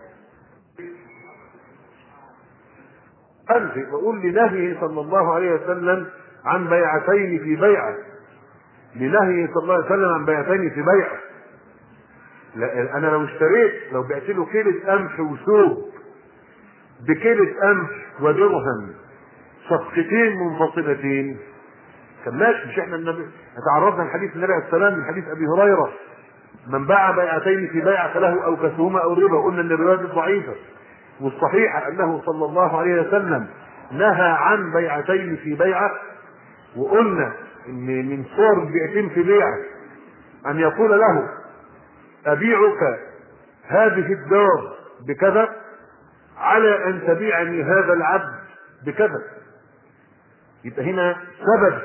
أنت بقول لنهيه صلى الله عليه وسلم عن بيعتين في بيعة، لنهيه صلى الله عليه وسلم عن بيعتين في بيعة. لا، أنا لو اشتريت، لو بعت له كيلة قمح وثوب بكيلة قمح ودرهم، صفقتين منفصلتين، كان ماشي. مش احنا النبي تعرضنا لحديث النبي عليه السلام من حديث أبي هريرة من باع بيعتين في بيعة فله أوكسهما أو الربا، قلنا ان الرواية ضعيفة، والصحيح أنه صلى الله عليه وسلم نهى عن بيعتين في بيعة. وقلنا ان من صور بيعتين في بيعة ان يقول له أبيعك هذه الدار بكذا على أن تبيعني هذا العبد بكذا. يبقى هنا سبب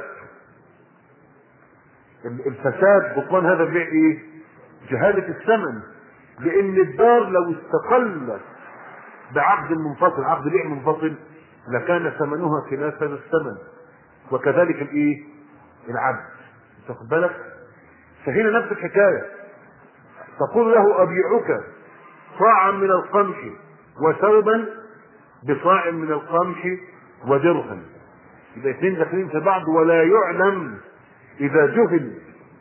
الفساد بطلان هذا البيع ايه؟ جهالة الثمن. لأن الدار لو استقل بعقد منفصل، عقد بيع منفصل، لكان ثمنها خلاف هذا الثمن، وكذلك الايه؟ العبد. تاخد بالك؟ فهنا نفس الحكايه، تقول له ابيعك صاعا من القمح وثوبا بصاع من القمح ودرهم. يبقى اثنين داخلين في بعض، ولا يعلم اذا جهل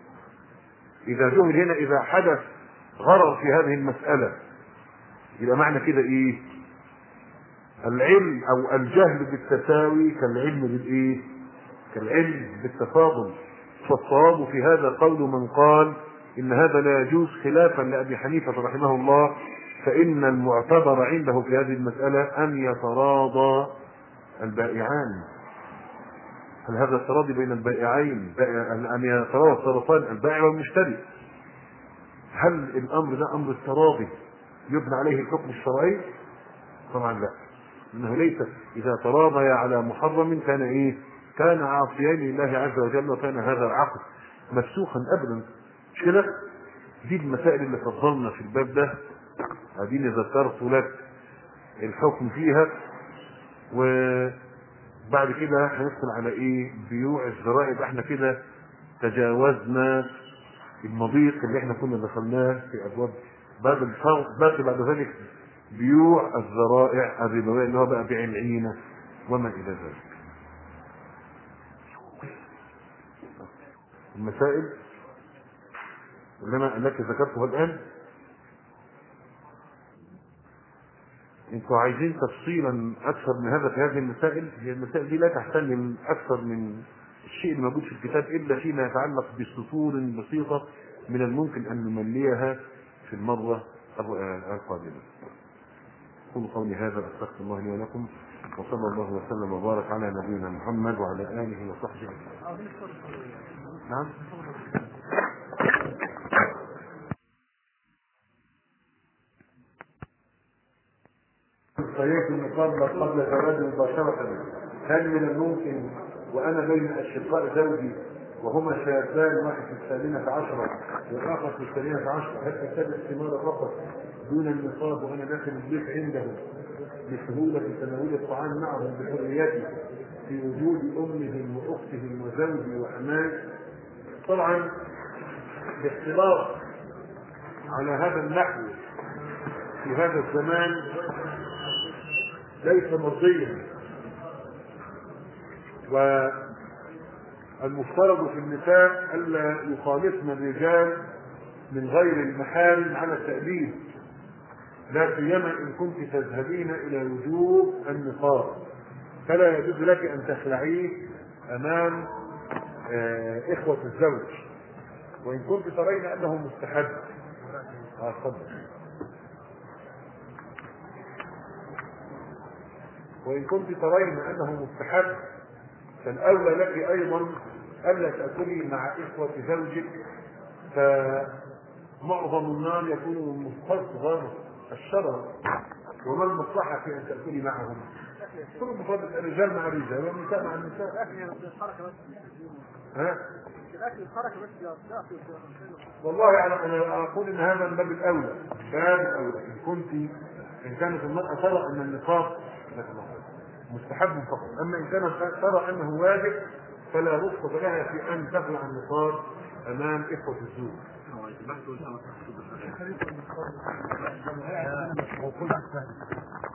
هنا، اذا حدث غرر في هذه المساله، يبقى معنى كده ايه؟ العلم او الجهل بالتساوي كالعلم بالايه؟ كالعلم بالتفاضل. فالصواب في هذا قول من قال ان هذا لا يجوز خلافا لابي حنيفه رحمه الله، فان المعتبر عنده في هذه المساله ان يتراضى البائعان. هل هذا التراضي بين البائعين ان يتراضى الطرفان البائع والمشتري؟ هل الامر ده امر التراضي يبنى عليه الحكم الشرعي؟ طبعا لا، انه ليس. اذا تراضيا على محرم كان ايه؟ كان عاصيين لله عز وجل، وكان هذا العقد مفسوخا ابدا. مش كده؟ دي المسائل اللي فضلنا في الباب ده، اديني ذكرت لك الحكم فيها. وبعد كده هندخل على ايه؟ بيوع الذرائع. احنا كده تجاوزنا المضيق اللي احنا كنا دخلناه في ابواب باب الفرض. باقي بعد ذلك بيوع الذرائع الربويه، اللي هو بقى بيع العينه وما الى ذلك. المسائل اللي انا لك ذكرتها الان، انتوا عايزين تفصيلا اكثر من هذا في هذه المسائل. هي المسائل دي لا تحتمل اكثر من الشيء الموجود في الكتاب، الا فيما يتعلق بسطور بسيطه من الممكن ان نمليها في المره القادمه. قولوا قولي هذا، استغفر الله لي ولكم، وصلى الله وسلم وبارك على نبينا محمد وعلى اله وصحبه اجمعين. نعم. ارتديت النقاب قبل زواجي مباشرة، هل من الممكن وأنا بين أشقاء زوجي وهما شابان، واحد في 18 والآخر في 18، هل أرتدي الثمار فقط دون النقاب وأنا داخل البيت عندهم لسهولة تناول الطعام معهم بحريتي في وجود أمهم وأختهم وزوجي وحماي؟ طبعا الاختلاط على هذا النحو في هذا الزمان ليس مرضيا، والمفترض في النساء ألا يخالطن الرجال من غير المحارم على التأديب، لا سيما إن كنت تذهبين إلى وجوب النقاب، فلا يجوز لك أن تخلعيه أمام إخوة الزوج. وإن كنت ترين أنه مستحب وإن كنت ترين أنه مستحب فالأولى لك أيضا ألا تأكلي مع إخوة زوجك، فمعظم النار يكون من مستصغر الشرر، وما المصلحة في أن تأكلي معهم؟ كل مفضل الرجال مع الرجال والنساء مع النساء. والله أنا أقول إن هذا من باب الأولى، إن كانت المرأة ترى أن النقاب مستحب فقط، أما إن كانت ترى أنه واجب فلا رخصة لها في أن تخلع النقاب أمام إخوة الزوج.